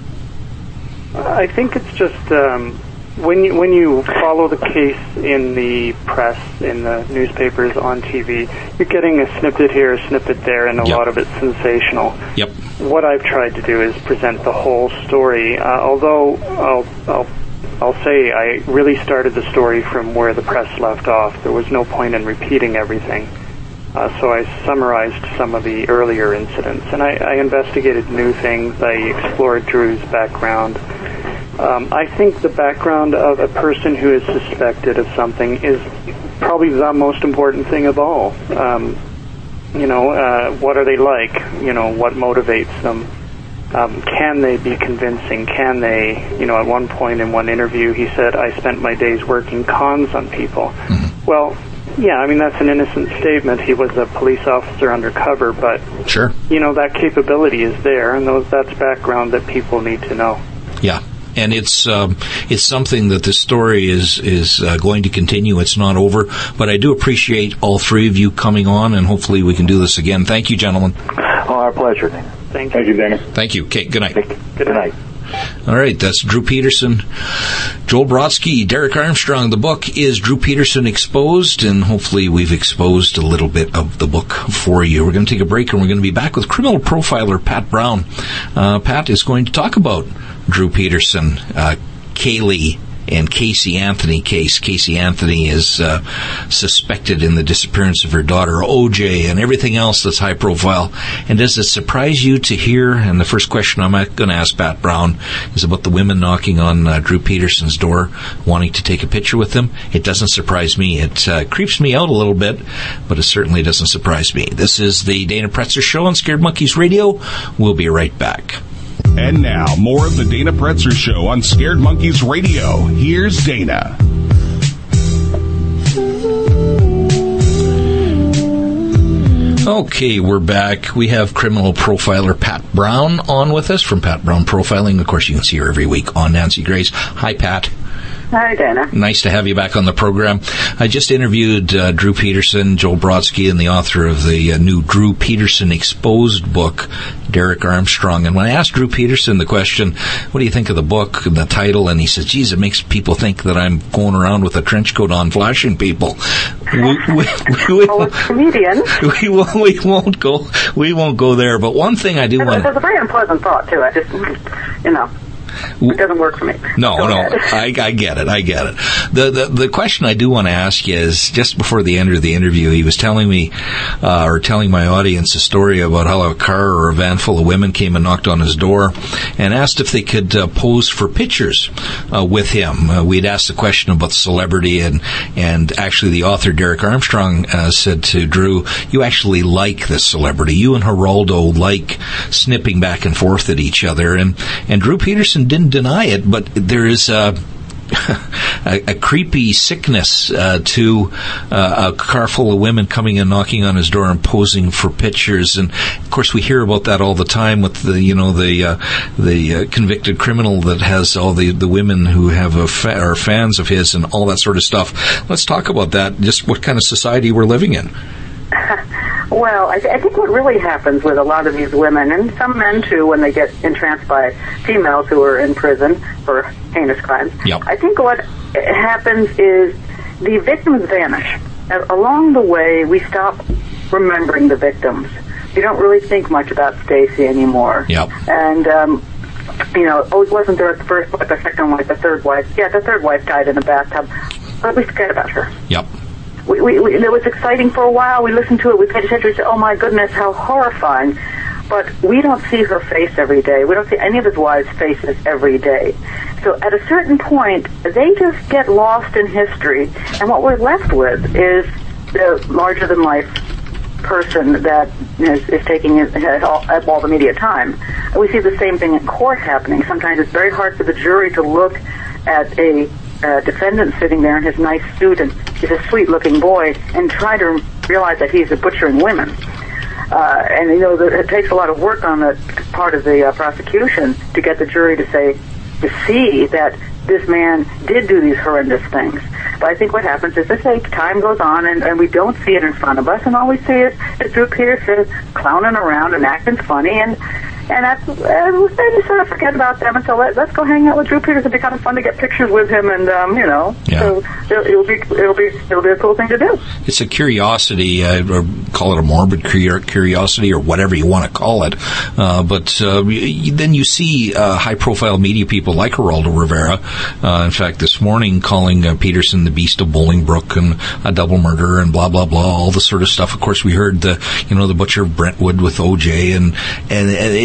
I think it's just um, when you when you follow the case in the press, in the newspapers, on T V, you're getting a snippet here, a snippet there, and a yep. lot of it's sensational. Yep. What I've tried to do is present the whole story. Uh, although I'll, I'll I'll say I really started the story from where the press left off. There was no point in repeating everything. Uh, so I summarized some of the earlier incidents, and I, I investigated new things. I explored Drew's background. Um, I think the background of a person who is suspected of something is probably the most important thing of all. Um, you know, uh, what are they like? You know, what motivates them? Um, can they be convincing? Can they, you know, at one point in one interview, he said, I spent my days working cons on people. Mm-hmm. Well, yeah, I mean, that's an innocent statement. He was a police officer undercover, but, sure, you know, that capability is there, and those, that's background that people need to know. Yeah. And it's um, it's something that the story is is uh, going to continue. It's not over. But I do appreciate all three of you coming on, and hopefully we can do this again. Thank you, gentlemen. Oh, our pleasure, Dana. Thank you. Thank you, Dana. Thank you. Okay, good night. Good, good night. All right, that's Drew Peterson, Joel Brodsky, Derek Armstrong. The book is Drew Peterson Exposed, and hopefully we've exposed a little bit of the book for you. We're going to take a break, and we're going to be back with criminal profiler Pat Brown. Uh, Pat is going to talk about Drew Peterson, uh, Kaylee, and Casey Anthony case. Casey Anthony is uh, suspected in the disappearance of her daughter, O J, and everything else that's high profile. And does it surprise you to hear, and the first question I'm going to ask Pat Brown is about the women knocking on uh, Drew Peterson's door, wanting to take a picture with him? It doesn't surprise me. It uh, creeps me out a little bit, but it certainly doesn't surprise me. This is the Dana Pretzer Show on Scared Monkeys Radio. We'll be right back. And now, more of the Dana Pretzer Show on Scared Monkeys Radio. Here's Dana. Okay, we're back. We have criminal profiler Pat Brown on with us from Pat Brown Profiling. Of course, you can see her every week on Nancy Grace. Hi, Pat. Hi, Dana. Nice to have you back on the program. I just interviewed uh, Drew Peterson, Joel Brodsky, and the author of the uh, new Drew Peterson Exposed book, Derek Armstrong. And when I asked Drew Peterson the question, what do you think of the book and the title? And he said, geez, it makes people think that I'm going around with a trench coat on flashing people. We, we, we, we, well, it's comedian. We, won't, we, won't go, we won't go there. But one thing I do want to... There's a very unpleasant thought to it. Just, you know. It doesn't work for me. No, Go no, I, I get it. I get it. The, the the question I do want to ask you is, just before the end of the interview, he was telling me, uh, or telling my audience a story about how a car or a van full of women came and knocked on his door and asked if they could uh, pose for pictures uh, with him. Uh, we'd asked the question about celebrity, and, and actually the author, Derek Armstrong, uh, said to Drew, you actually like this celebrity. You and Geraldo like snipping back and forth at each other. And, and Drew Peterson didn't deny it, but there is a, a, a creepy sickness uh, to uh, a car full of women coming and knocking on his door and posing for pictures. And of course, we hear about that all the time with the, you know, the uh, the uh, convicted criminal that has all the, the women who have a fa- are fans of his and all that sort of stuff. Let's talk about that. Just what kind of society we're living in. Well, I, th- I think what really happens with a lot of these women, and some men too, when they get entranced by females who are in prison for heinous crimes, yep. I think what happens is the victims vanish. Uh, along the way, we stop remembering the victims. We don't really think much about Stacy anymore. Yep. And, um, you know, oh, wasn't there the first wife, the second wife, the third wife? Yeah, the third wife died in the bathtub. But we forget about her. Yep. We, we, we, it was exciting for a while. We listened to it. We paid attention. We said, oh, my goodness, how horrifying. But we don't see her face every day. We don't see any of his wives' faces every day. So at a certain point, they just get lost in history. And what we're left with is the larger-than-life person that is, is taking it at all, at all the media time. And we see the same thing in court happening. Sometimes it's very hard for the jury to look at a Uh, defendant sitting there in his nice suit, and he's a sweet-looking boy, and try to realize that he's a butchering women. Uh, and, you know, the, it takes a lot of work on the part of the uh, prosecution to get the jury to say, to see that this man did do these horrendous things. But I think what happens is, as time goes on, and, and we don't see it in front of us, and all we see is, is Drew Peterson clowning around and acting funny, and And that's, uh, then you sort of forget about them until let, let's go hang out with Drew Peterson. It'd be kind of fun to get pictures with him, and um, you know, yeah. so it'll, it'll be it'll be it'll be a cool thing to do. It's a curiosity, uh, or call it a morbid curiosity, or whatever you want to call it. Uh, but uh, you, then you see uh, high-profile media people like Geraldo Rivera. Uh, in fact, this morning calling uh, Peterson the Beast of Bolingbrook and a double murderer and blah blah blah, all the sort of stuff. Of course, we heard the you know the butcher of Brentwood with O J, and and it's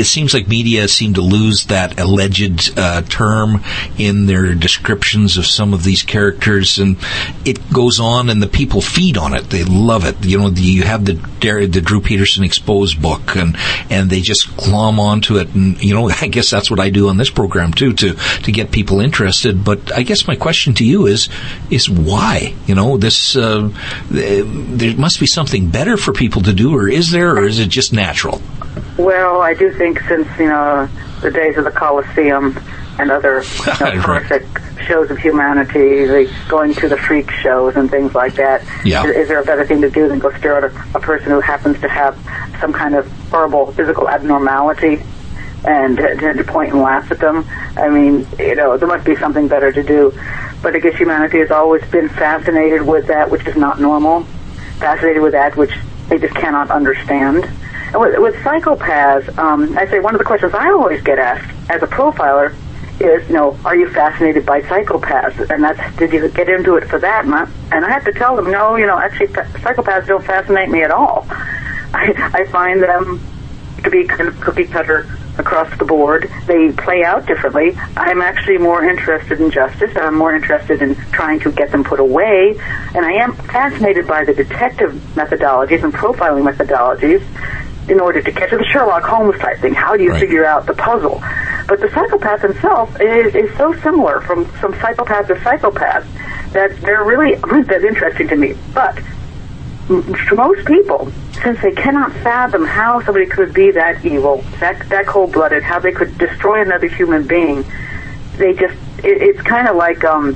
seems like media seem to lose that alleged uh, term in their descriptions of some of these characters, and it goes on, and the people feed on it. They love it. You know, the, you have the the Drew Peterson Exposed book, and and they just glom onto it. And you know, I guess that's what I do on this program too, to to get people interested. But I guess my question to you is is why? You know, this uh, there must be something better for people to do, or is there, or is it just natural? Well, I do think since, you know, the days of the Coliseum and other you know, horrific shows of humanity, the going to the freak shows and things like that, yeah. is, is there a better thing to do than go stare at a, a person who happens to have some kind of horrible physical abnormality and to, to point and laugh at them? I mean, you know, there must be something better to do. But I guess humanity has always been fascinated with that which is not normal, fascinated with that which they just cannot understand. And with, with psychopaths, um, I say one of the questions I always get asked as a profiler is, you know, are you fascinated by psychopaths? And that's, did you get into it for that? And I, and I have to tell them, no, you know, actually psychopaths don't fascinate me at all. I, I find them to be kind of cookie cutter across the board. They play out differently. I'm actually more interested in justice, and I'm more interested in trying to get them put away. And I am fascinated by the detective methodologies and profiling methodologies in order to get to the Sherlock Holmes type thing. How do you right. figure out the puzzle? But the psychopath himself is, is so similar from, from psychopath to psychopath that they're really that interesting to me. But to most people, since they cannot fathom how somebody could be that evil, that that cold-blooded, how they could destroy another human being, they just, it, it's kind of like, um,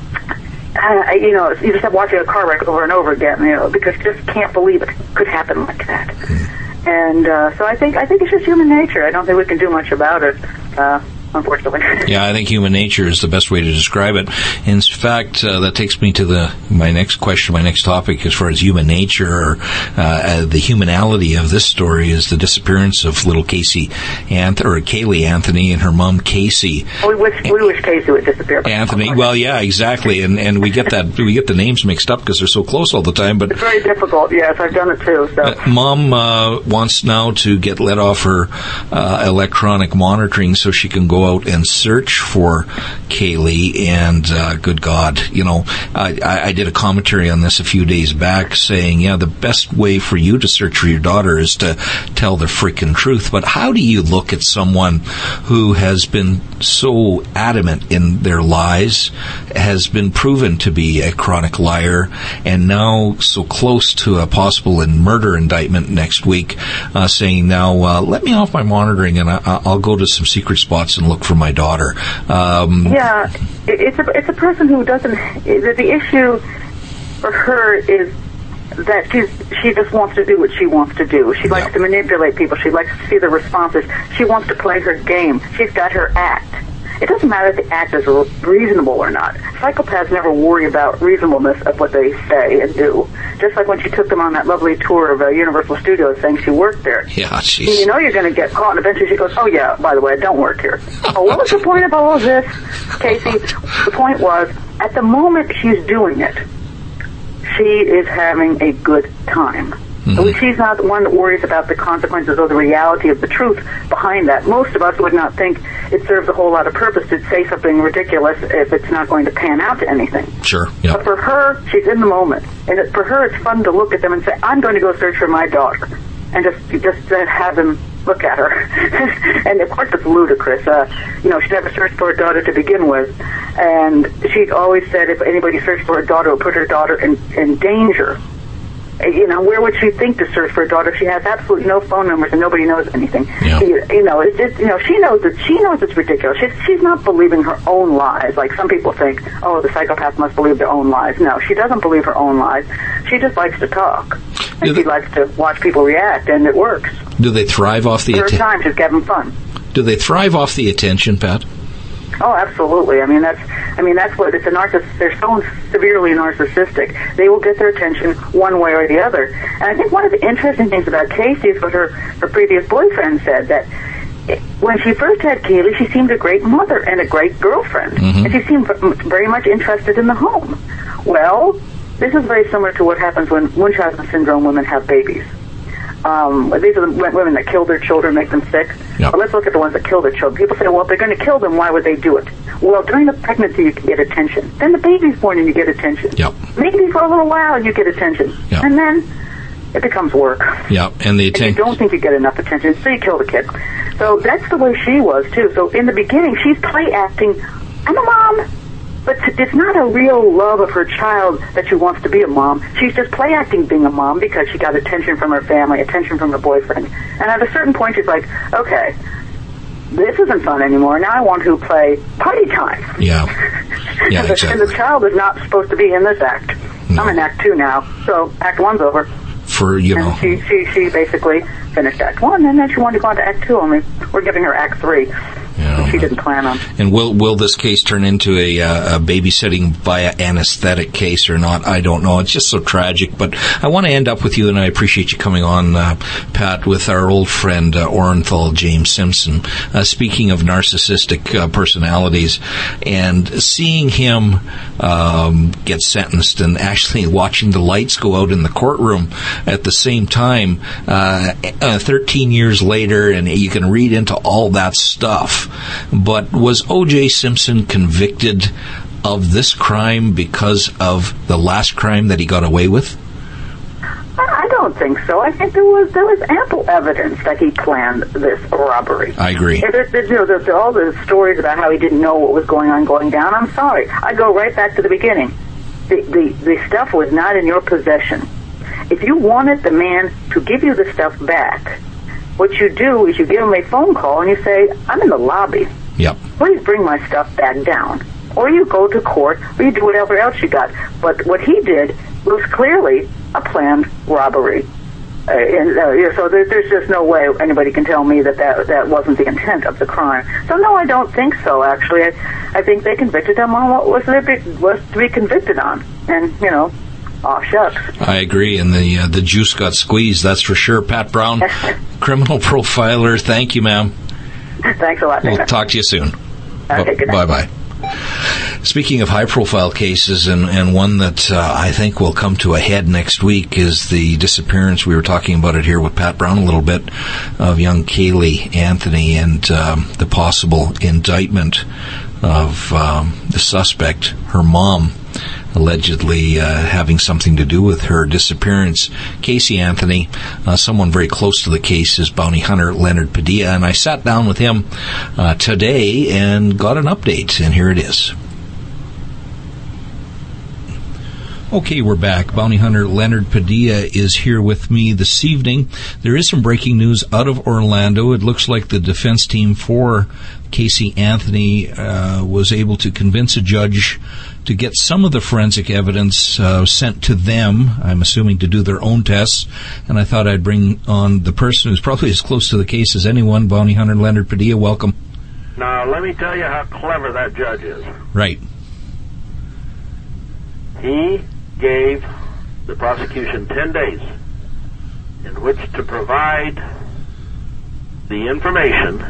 uh, you know, you just have watching a car wreck over and over again, you know, because you just can't believe it could happen like that. Mm. And uh, so I think I think it's just human nature. I don't think we can do much about it, uh, unfortunately. Yeah, I think human nature is the best way to describe it. In fact, uh, that takes me to the my next question, my next topic, as far as human nature, or uh, the humanality of this story, is the disappearance of little Casey Anth- or Kaylee Anthony and her mom Casey. We wish we wish Casey would disappear. Anthony, well, yeah, exactly, and and we get that we get the names mixed up because they're so close all the time. But it's very difficult. Yes, I've done it too. So. Uh, Mom uh, wants now to get let off her uh, electronic monitoring so she can go out and search for Kaylee. And uh, good God, you know, I, I did a commentary on this a few days back saying, yeah, the best way for you to search for your daughter is to tell the freaking truth. But how do you look at someone who has been so adamant in their lies, has been proven to be a chronic liar, and now so close to a possible murder indictment next week, uh, saying, now, uh, let me off my monitoring and I, I'll go to some secret spots and look for my daughter. Um, yeah, it's a, it's a person who doesn't, the, the issue for her is that she's, she just wants to do what she wants to do. She likes yeah. to manipulate people. She likes to see the responses. She wants to play her game. She's got her act. It doesn't matter if the act is reasonable or not. Psychopaths never worry about reasonableness of what they say and do. Just like when she took them on that lovely tour of uh, Universal Studios saying she worked there. Yeah, she's... You know you're going to get caught, and eventually she goes, oh, yeah, by the way, I don't work here. Oh, what was the point of all of this, Casey? The point was, at the moment she's doing it, she is having a good time. Mm-hmm. She's not the one that worries about the consequences or the reality of the truth behind that. Most of us would not think it serves a whole lot of purpose to say something ridiculous if it's not going to pan out to anything. Sure, yeah. But for her, she's in the moment. And it, for her, it's fun to look at them and say, I'm going to go search for my daughter. And just just uh, have them look at her. And, of course, it's ludicrous. Uh, you know, she never searched for her daughter to begin with. And she always said if anybody searched for her daughter, it would put her daughter in, in danger. You know, where would she think to search for a daughter if she has absolutely no phone numbers and nobody knows anything? Yeah. You, you know, it's just, you know, she knows that she knows it's ridiculous. She's, she's not believing her own lies. Like some people think, oh, the psychopath must believe their own lies. No, she doesn't believe her own lies. She just likes to talk. And do she they, likes to watch people react, and it works. Do they thrive off the attention? attention? Her time, she's having fun. Do they thrive off the attention, Pat? Oh, absolutely. I mean, that's, I mean, that's what, it's a narcissist, they're so severely narcissistic. They will get their attention one way or the other. And I think one of the interesting things about Casey is what her, her previous boyfriend said, that when she first had Kaylee, she seemed a great mother and a great girlfriend. Mm-hmm. And she seemed very much interested in the home. Well, this is very similar to what happens when Munchausen syndrome women have babies. Um, these are the women that kill their children, make them sick. Yep. But let's look at the ones that kill their children. People say, well, if they're going to kill them, why would they do it? Well, during the pregnancy, you can get attention. Then the baby's born and you get attention. Yep. Maybe for a little while you get attention. Yep. And then it becomes work. Yeah, and the attention. And you don't think you get enough attention, so you kill the kid. So that's the way she was, too. So in the beginning, she's play acting, I'm a mom. But it's not a real love of her child that she wants to be a mom. She's just play acting being a mom because she got attention from her family, attention from her boyfriend. And at a certain point, she's like, okay, this isn't fun anymore. Now I want to play party time. Yeah. Yeah, and, the, exactly. and the child is not supposed to be in this act. No. I'm in act two now, so act one's over. For, you and know. she, she, she basically finished act one, and then she wanted to go on to act two. Only we're giving her act three. Yeah, she didn't plan on. And will will this case turn into a, uh, a babysitting via anesthetic case or not? I don't know. It's just so tragic. But I want to end up with you, and I appreciate you coming on, uh, Pat, with our old friend uh, Orenthal James Simpson. Uh, speaking of narcissistic uh, personalities, and seeing him um, get sentenced, and actually watching the lights go out in the courtroom at the same time, uh, uh, thirteen years later, and you can read into all that stuff. But was O J. Simpson convicted of this crime because of the last crime that he got away with? I don't think so. I think there was there was ample evidence that he planned this robbery. I agree. There, there, you know, there's all the stories about how he didn't know what was going on going down. I'm sorry. I go right back to the beginning. The, the, the stuff was not in your possession. If you wanted the man to give you the stuff back, what you do is you give him a phone call and you say, I'm in the lobby. Yep. Please bring my stuff back down. Or you go to court, or you do whatever else you got. But what he did was clearly a planned robbery. Uh, and uh, yeah, so there, there's just no way anybody can tell me that, that that wasn't the intent of the crime. So no, I don't think so, actually. I, I think they convicted him on what was, there be, was to be convicted on. And, you know, aw, shucks. I agree, and the uh, the juice got squeezed, that's for sure. Pat Brown, criminal profiler, thank you, ma'am. Thanks a lot. We'll talk to you soon. Okay, good Bye night. bye. Speaking of high-profile cases, and, and one that uh, I think will come to a head next week is the disappearance. We were talking about it here with Pat Brown a little bit, of young Kaylee Anthony, and um, the possible indictment of um, the suspect, her mom, allegedly uh, having something to do with her disappearance. Casey Anthony, uh, someone very close to the case, is bounty hunter Leonard Padilla, and I sat down with him uh, today and got an update, and here it is. Okay, we're back. Bounty hunter Leonard Padilla is here with me this evening. There is some breaking news out of Orlando. It looks like the defense team for Casey Anthony uh, was able to convince a judge to get some of the forensic evidence uh, sent to them, I'm assuming to do their own tests. And I thought I'd bring on the person who's probably as close to the case as anyone, bounty hunter Leonard Padilla. Welcome. Now, let me tell you how clever that judge is. Right. He gave the prosecution ten days in which to provide the information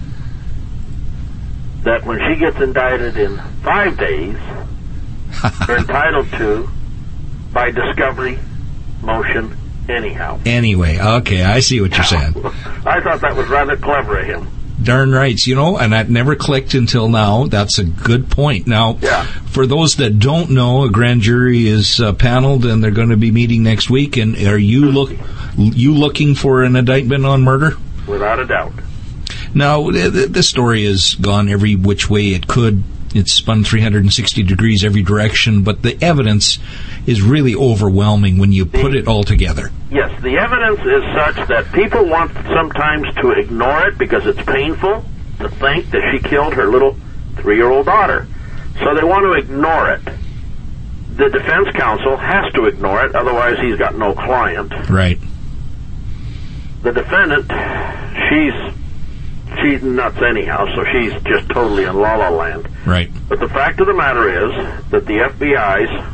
that when she gets indicted in five days, they're entitled to by discovery motion anyhow. Anyway, okay, I see what you're saying. I thought that was rather clever of him. Darn right. You know, and that never clicked until now. That's a good point. Now, yeah. For those that don't know, a grand jury is uh, paneled, and they're going to be meeting next week. And are you look you looking for an indictment on murder? Without a doubt. Now, th- th- this story has gone every which way it could. It's spun three hundred sixty degrees every direction, but the evidence is really overwhelming when you put it all together. Yes, the evidence is such that people want sometimes to ignore it because it's painful to think that she killed her little three-year-old daughter. So they want to ignore it. The defense counsel has to ignore it, otherwise he's got no client. Right. The defendant, she's she's nuts anyhow, so she's just totally in la-la land. Right. But the fact of the matter is that the F B I's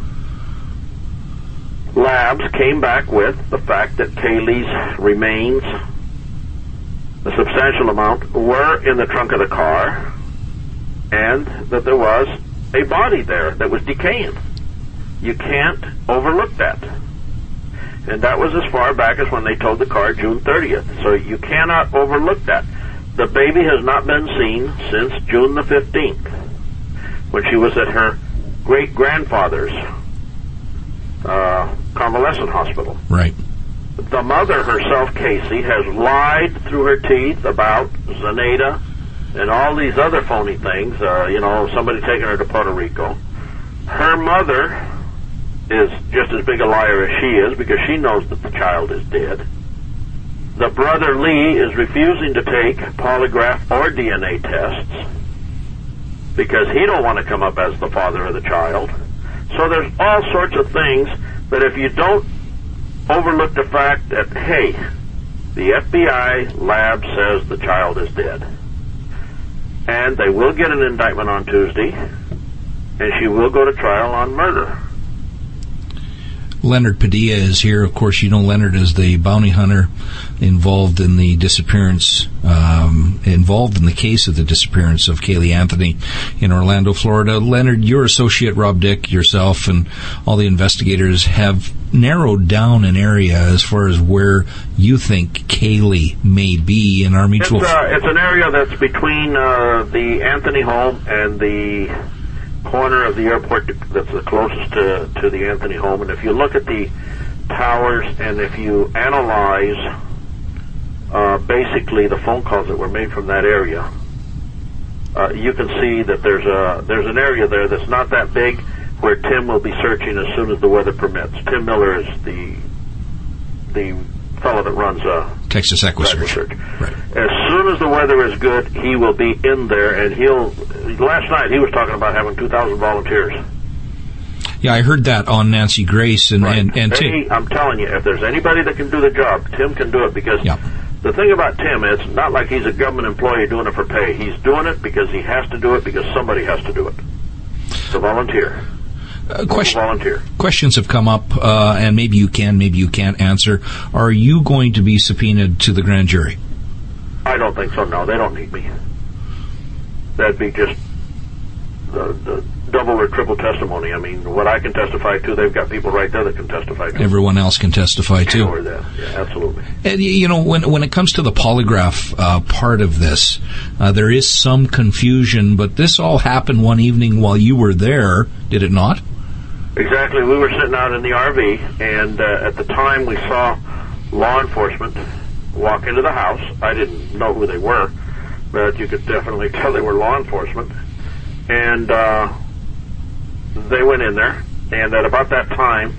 labs came back with the fact that Kaylee's remains, a substantial amount, were in the trunk of the car, and that there was a body there that was decaying. You can't overlook that. And that was as far back as when they towed the car June thirtieth. So you cannot overlook that. The baby has not been seen since June the fifteenth, when she was at her great-grandfather's uh, convalescent hospital. Right. The mother herself, Casey, has lied through her teeth about Zenaida and all these other phony things. Uh, you know, somebody taking her to Puerto Rico. Her mother is just as big a liar as she is, because she knows that the child is dead. The brother Lee is refusing to take polygraph or D N A tests because he don't want to come up as the father of the child. So there's all sorts of things that if you don't overlook the fact that, hey, the F B I lab says the child is dead, and they will get an indictment on Tuesday, and she will go to trial on murder. Leonard Padilla is here. Of course, you know Leonard is the bounty hunter involved in the disappearance, um, involved in the case of the disappearance of Kaylee Anthony in Orlando, Florida. Leonard, your associate Rob Dick, yourself, and all the investigators have narrowed down an area as far as where you think Kaylee may be in our mutual... It's, uh, it's an area that's between uh, the Anthony home and the corner of the airport that's the closest to, to the Anthony home. And if you look at the towers and if you analyze uh, basically the phone calls that were made from that area, uh, you can see that there's a there's an area there that's not that big where Tim will be searching as soon as the weather permits. Tim Miller is the the fellow that runs uh, Texas EquuSearch. Right. As soon as the weather is good, he will be in there, and he'll. Last night he was talking about having two thousand volunteers. Yeah, I heard that on Nancy Grace, and right. and, and they, Tim. I'm telling you, if there's anybody that can do the job, Tim can do it, because yeah. the thing about Tim is not like he's a government employee doing it for pay. He's doing it because he has to do it because somebody has to do it. It's a volunteer. Uh, question, volunteer. Questions have come up, uh, and maybe you can, maybe you can't answer. Are you going to be subpoenaed to the grand jury? I don't think so, no. They don't need me. That'd be just the, the double or triple testimony. I mean, what I can testify to, they've got people right there that can testify to. Everyone else can testify too. Sure, that. Yeah, absolutely. And, you know, when when it comes to the polygraph uh, part of this, uh, there is some confusion, but this all happened one evening while you were there, did it not? Exactly. We were sitting out in the R V, and uh, at the time we saw law enforcement walk into the house. I didn't know who they were, but you could definitely tell they were law enforcement. And uh, they went in there, and at about that time,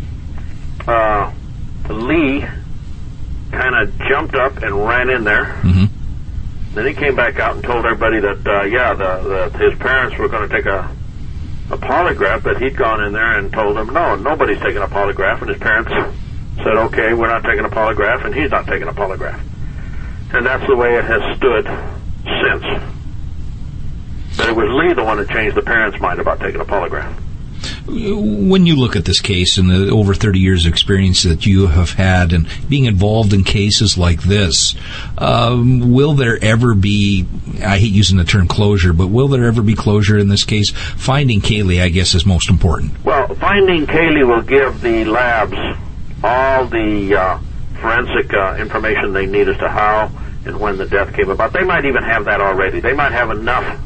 uh, Lee kind of jumped up and ran in there. Mm-hmm. Then he came back out and told everybody that, uh, yeah, the, the, his parents were going to take a a polygraph, but he'd gone in there and told them, no, nobody's taking a polygraph, and his parents said, okay, we're not taking a polygraph, and he's not taking a polygraph. And that's the way it has stood since. But it was Lee the one that changed the parents' mind about taking a polygraph. When you look at this case and the over thirty years of experience that you have had and being involved in cases like this, um, will there ever be, I hate using the term closure, but will there ever be closure in this case? Finding Kaylee, I guess, is most important. Well, finding Kaylee will give the labs all the uh, forensic uh, information they need as to how and when the death came about. They might even have that already. They might have enough.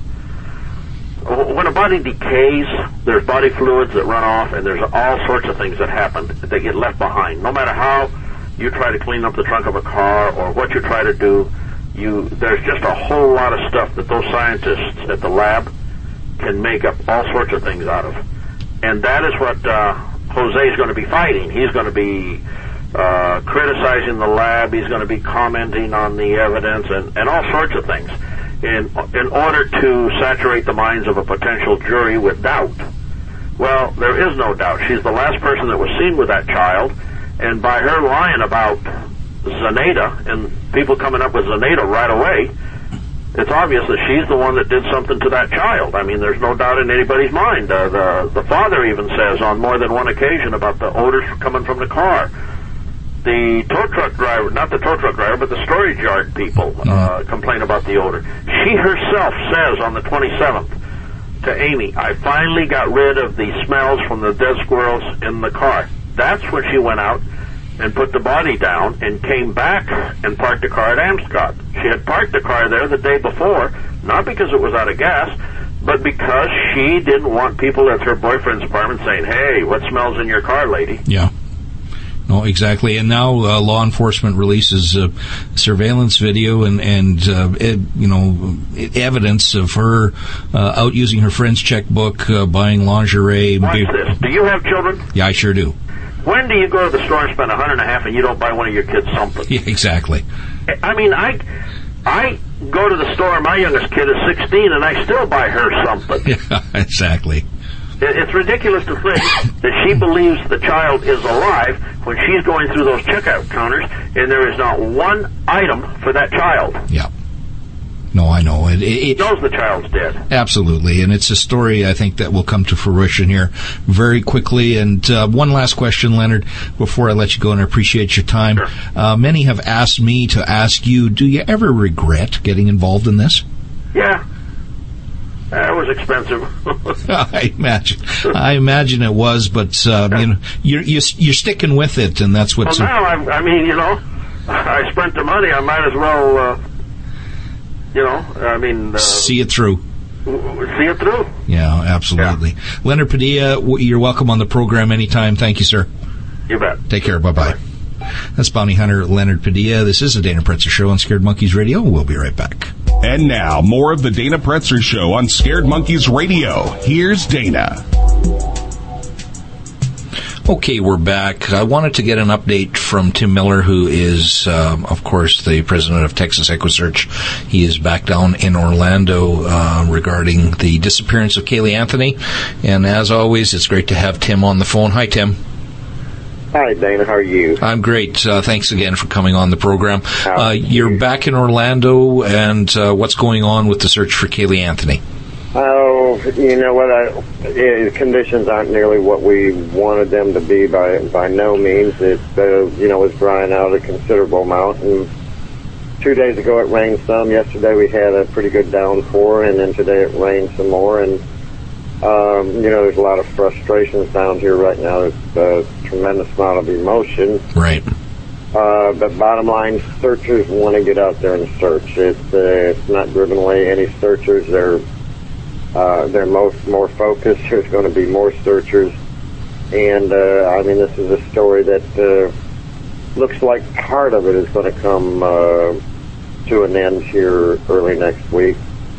When a body decays, there's body fluids that run off, and there's all sorts of things that happen that get left behind. No matter how you try to clean up the trunk of a car or what you try to do, you there's just a whole lot of stuff that those scientists at the lab can make up all sorts of things out of. And that is what uh, Jose is going to be fighting. He's going to be uh, criticizing the lab. He's going to be commenting on the evidence and, and all sorts of things. In, in order to saturate the minds of a potential jury with doubt. Well, there is no doubt. She's the last person that was seen with that child, and by her lying about Zenaida and people coming up with Zenaida right away, it's obvious that she's the one that did something to that child. I mean, there's no doubt in anybody's mind. Uh, the, the father even says on more than one occasion about the odors coming from the car. The tow truck driver, not the tow truck driver, but the storage yard people uh, complain about the odor. She herself says on the twenty-seventh to Amy, I finally got rid of the smells from the dead squirrels in the car. That's when she went out and put the body down and came back and parked the car at Amscott. She had parked the car there the day before, not because it was out of gas, but because she didn't want people at her boyfriend's apartment saying, hey, what smells in your car, lady? Yeah. No, exactly. And now uh, law enforcement releases uh, surveillance video and, and uh, ed, you know, evidence of her uh, out using her friend's checkbook, uh, buying lingerie. Watch this. Do you have children? Yeah, I sure do. When do you go to the store and spend a hundred and a half and you don't buy one of your kids something? Yeah, exactly. I mean, I I go to the store, and my youngest kid is sixteen, and I still buy her something. Yeah, exactly. It's ridiculous to think that she believes the child is alive when she's going through those checkout counters, and there is not one item for that child. Yeah. No, I know. It, it, it knows the child's dead. Absolutely, and it's a story, I think, that will come to fruition here very quickly. And uh, one last question, Leonard, before I let you go, and I appreciate your time. Sure. Uh, many have asked me to ask you, do you ever regret getting involved in this? Yeah. That was expensive. I imagine. I imagine it was, but uh, you know, you're, you're you're sticking with it, and that's what's. Well, now I, I mean, you know, I spent the money. I might as well, uh, you know, I mean, uh, see it through. See it through. Yeah, absolutely. Yeah. Leonard Padilla, you're welcome on the program anytime. Thank you, sir. You bet. Take care. Bye bye. That's bounty hunter Leonard Padilla. This is the Dana Pretzer Show on Scared Monkeys Radio. We'll be right back. And now, more of the Dana Pretzer Show on Scared Monkeys Radio. Here's Dana. Okay, we're back. I wanted to get an update from Tim Miller, who is, um, of course, the president of Texas EquuSearch. He is back down in Orlando uh, regarding the disappearance of Kaylee Anthony. And as always, it's great to have Tim on the phone. Hi, Tim. Hi, Dana. How are you? I'm great. Uh, thanks again for coming on the program. Uh, you're back in Orlando, and uh, what's going on with the search for Kaylee Anthony? Oh, you know what? I, it, conditions aren't nearly what we wanted them to be by by no means. It, uh, you know, was drying out a considerable amount. And two days ago it rained some. Yesterday we had a pretty good downpour, and then today it rained some more. And Um, you know, there's a lot of frustrations down here right now. There's a tremendous amount of emotion. Right. Uh, but bottom line, searchers want to get out there and search. It's, uh, it's not driven away any searchers. They're uh, they're most more focused. There's going to be more searchers. And, uh, I mean, this is a story that uh, looks like part of it is going to come uh, to an end here early next week.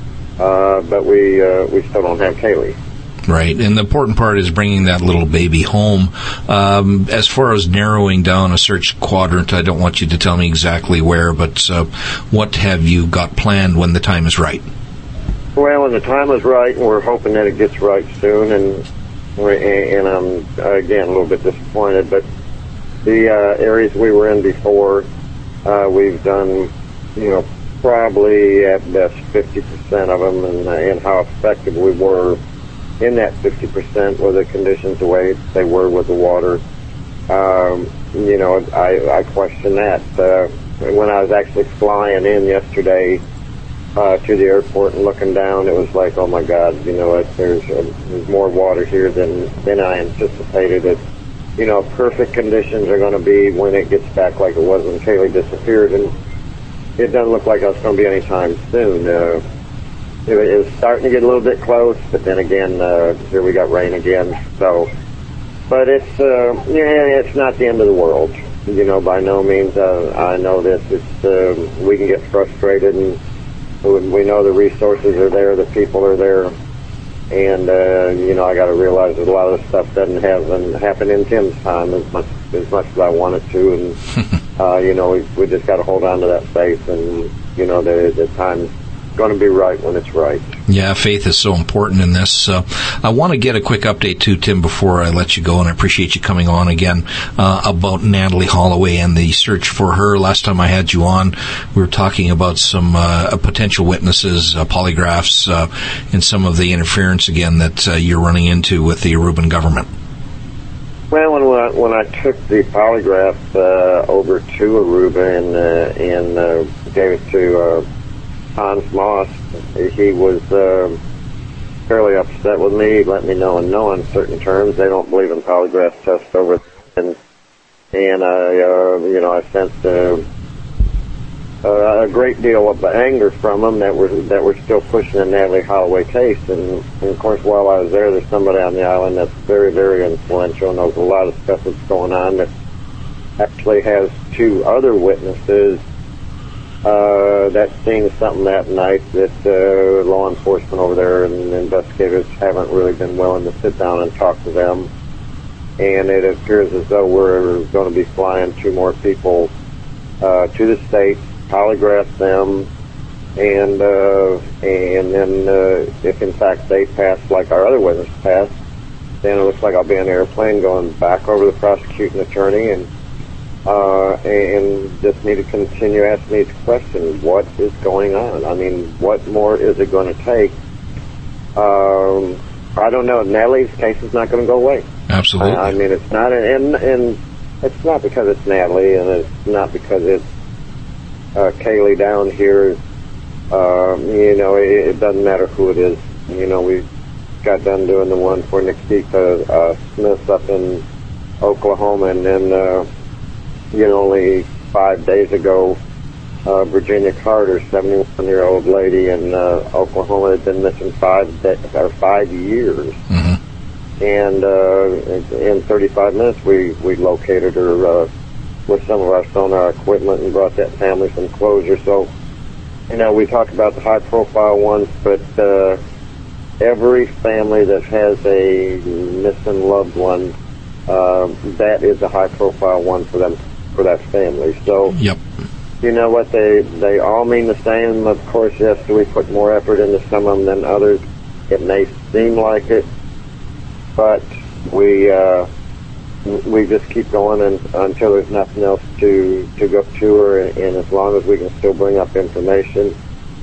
Uh, but we uh, we still don't have Kaylee. Right, and the important part is bringing that little baby home. Um, as far as narrowing down a search quadrant, I don't want you to tell me exactly where, but uh, what have you got planned when the time is right? Well, when the time is right, and we're hoping that it gets right soon, and and I'm, again, a little bit disappointed, but the uh, areas we were in before, uh, we've done, you know, probably at best fifty percent of them, and, uh, and how effective we were in that fifty percent were the conditions the way they were with the water. Um, you know, I, I question that. Uh, when I was actually flying in yesterday uh, to the airport and looking down, it was like, oh my God, you know what, there's, uh, there's more water here than, than I anticipated. It, you know, perfect conditions are going to be when it gets back like it was when Kaylee disappeared, and it doesn't look like it's going to be anytime soon. Uh, it, it was starting to get a little bit close, but then again, uh, here we got rain again. So, but it's uh, yeah, it's not the end of the world. You know, by no means. Uh, I know this. It's uh, we can get frustrated, and we know the resources are there, the people are there, and uh, you know, I got to realize that a lot of the stuff doesn't happen happen in Tim's time as much as much as I want it to, and. Uh, you know, we, we just got to hold on to that faith, and, you know, the, the time's going to be right when it's right. Yeah, faith is so important in this. Uh, I want to get a quick update, too, Tim, before I let you go, and I appreciate you coming on again, uh, about Natalie Holloway and the search for her. Last time I had you on, we were talking about some uh, potential witnesses, uh, polygraphs, uh, and some of the interference, again, that uh, you're running into with the Aruban government. Well, when I, when I took the polygraph uh, over to Aruba and uh, and uh, gave it to uh, Hans Moss, he was uh, fairly upset with me. He let me know in no uncertain terms they don't believe in polygraph tests over. And and I, uh, you know, I sensed uh, uh, a great deal of anger from them that were that were still pushing the Natalee Holloway case. And, and of course, while I was there, there's somebody on the island that's very, very influential and knows a lot of stuff that's going on, that actually has two other witnesses uh, that seen something that night that uh, law enforcement over there and investigators haven't really been willing to sit down and talk to them. And it appears as though we're going to be flying two more people uh, to the state, polygraph them, and uh, and then uh, if in fact they pass like our other witnesses pass, then it looks like I'll be on an airplane going back over to the prosecuting attorney and uh, and just need to continue asking these questions. What is going on? I mean, what more is it going to take? Um, I don't know. Natalee's case is not going to go away. Absolutely. I, I mean, it's not, and and it's not because it's Natalee, and it's not because it's uh, Kaylee down here. Um, you know, it, it doesn't matter who it is. You know, we got done doing the one for Nikita uh, Smith up in Oklahoma, and then, uh, you know, only five days ago, uh, Virginia Carter, seventy-one-year-old lady in uh, Oklahoma, had been missing five de- or five years. Mm-hmm. And uh, in thirty-five minutes, we, we located her uh, with some of our sonar equipment and brought that family some closure. So, you know, we talked about the high-profile ones, but uh, every family that has a missing loved one, uh, that is a high-profile one for them, for that family. So, yep. You know what? They they all mean the same. Of course, yes, we put more effort into some of them than others. It may seem like it, but we uh, we just keep going and, until there's nothing else to, to go to her, and, and as long as we can still bring up information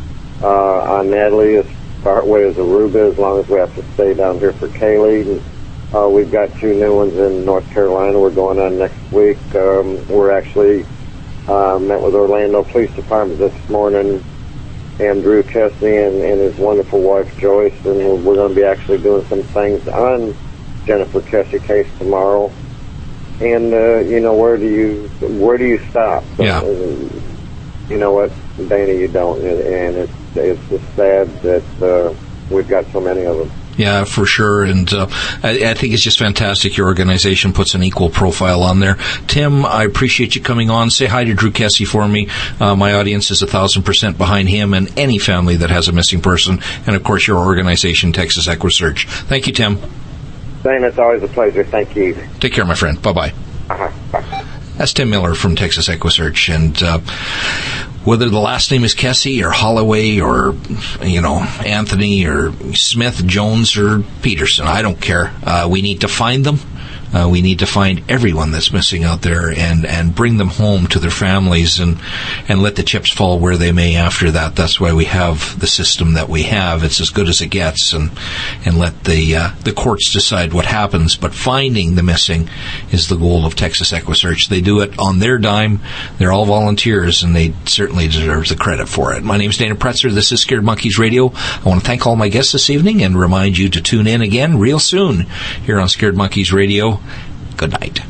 uh, on Natalee, as far away as Aruba, as long as we have to stay down here for Kaylee. And, uh, we've got two new ones in North Carolina. We're going on next week. Um, we're actually uh, met with Orlando Police Department this morning, and Drew Chesney and, and his wonderful wife Joyce, and we're going to be actually doing some things on Jennifer Keshe case tomorrow. And uh, you know, where do you where do you stop? Yeah. Uh, you know what, Dana, you don't, and it's it's just sad that uh, we've got so many of them. Yeah, for sure, and uh, I, I think it's just fantastic. Your organization puts an equal profile on there. Tim, I appreciate you coming on. Say hi to Drew Keshe for me. Uh, my audience is a thousand percent behind him and any family that has a missing person, and of course your organization, Texas EquiSearch. Thank you, Tim. Sam, it's always a pleasure. Thank you. Take care, my friend. Bye-bye. Uh-huh. Bye. That's Tim Miller from Texas EquiSearch, and uh, whether the last name is Keshe or Holloway or, you know, Anthony or Smith, Jones or Peterson, I don't care. Uh, we need to find them. Uh, we need to find everyone that's missing out there and, and bring them home to their families and, and let the chips fall where they may after that. That's why we have the system that we have. It's as good as it gets, and, and let the, uh, the courts decide what happens. But finding the missing is the goal of Texas EquiSearch. They do it on their dime. They're all volunteers, and they certainly deserve the credit for it. My name's Dana Pretzer. This is Scared Monkeys Radio. I want to thank all my guests this evening and remind you to tune in again real soon here on Scared Monkeys Radio. Good night.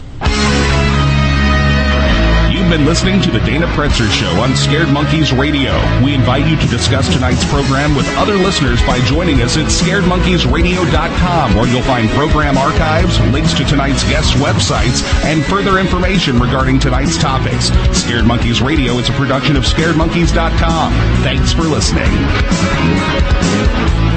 You've been listening to the Dana Pretzer Show on Scared Monkeys Radio. We invite you to discuss tonight's program with other listeners by joining us at scared monkeys radio dot com, where you'll find program archives, links to tonight's guests' websites, and further information regarding tonight's topics. Scared Monkeys Radio is a production of scared monkeys dot com. Thanks for listening.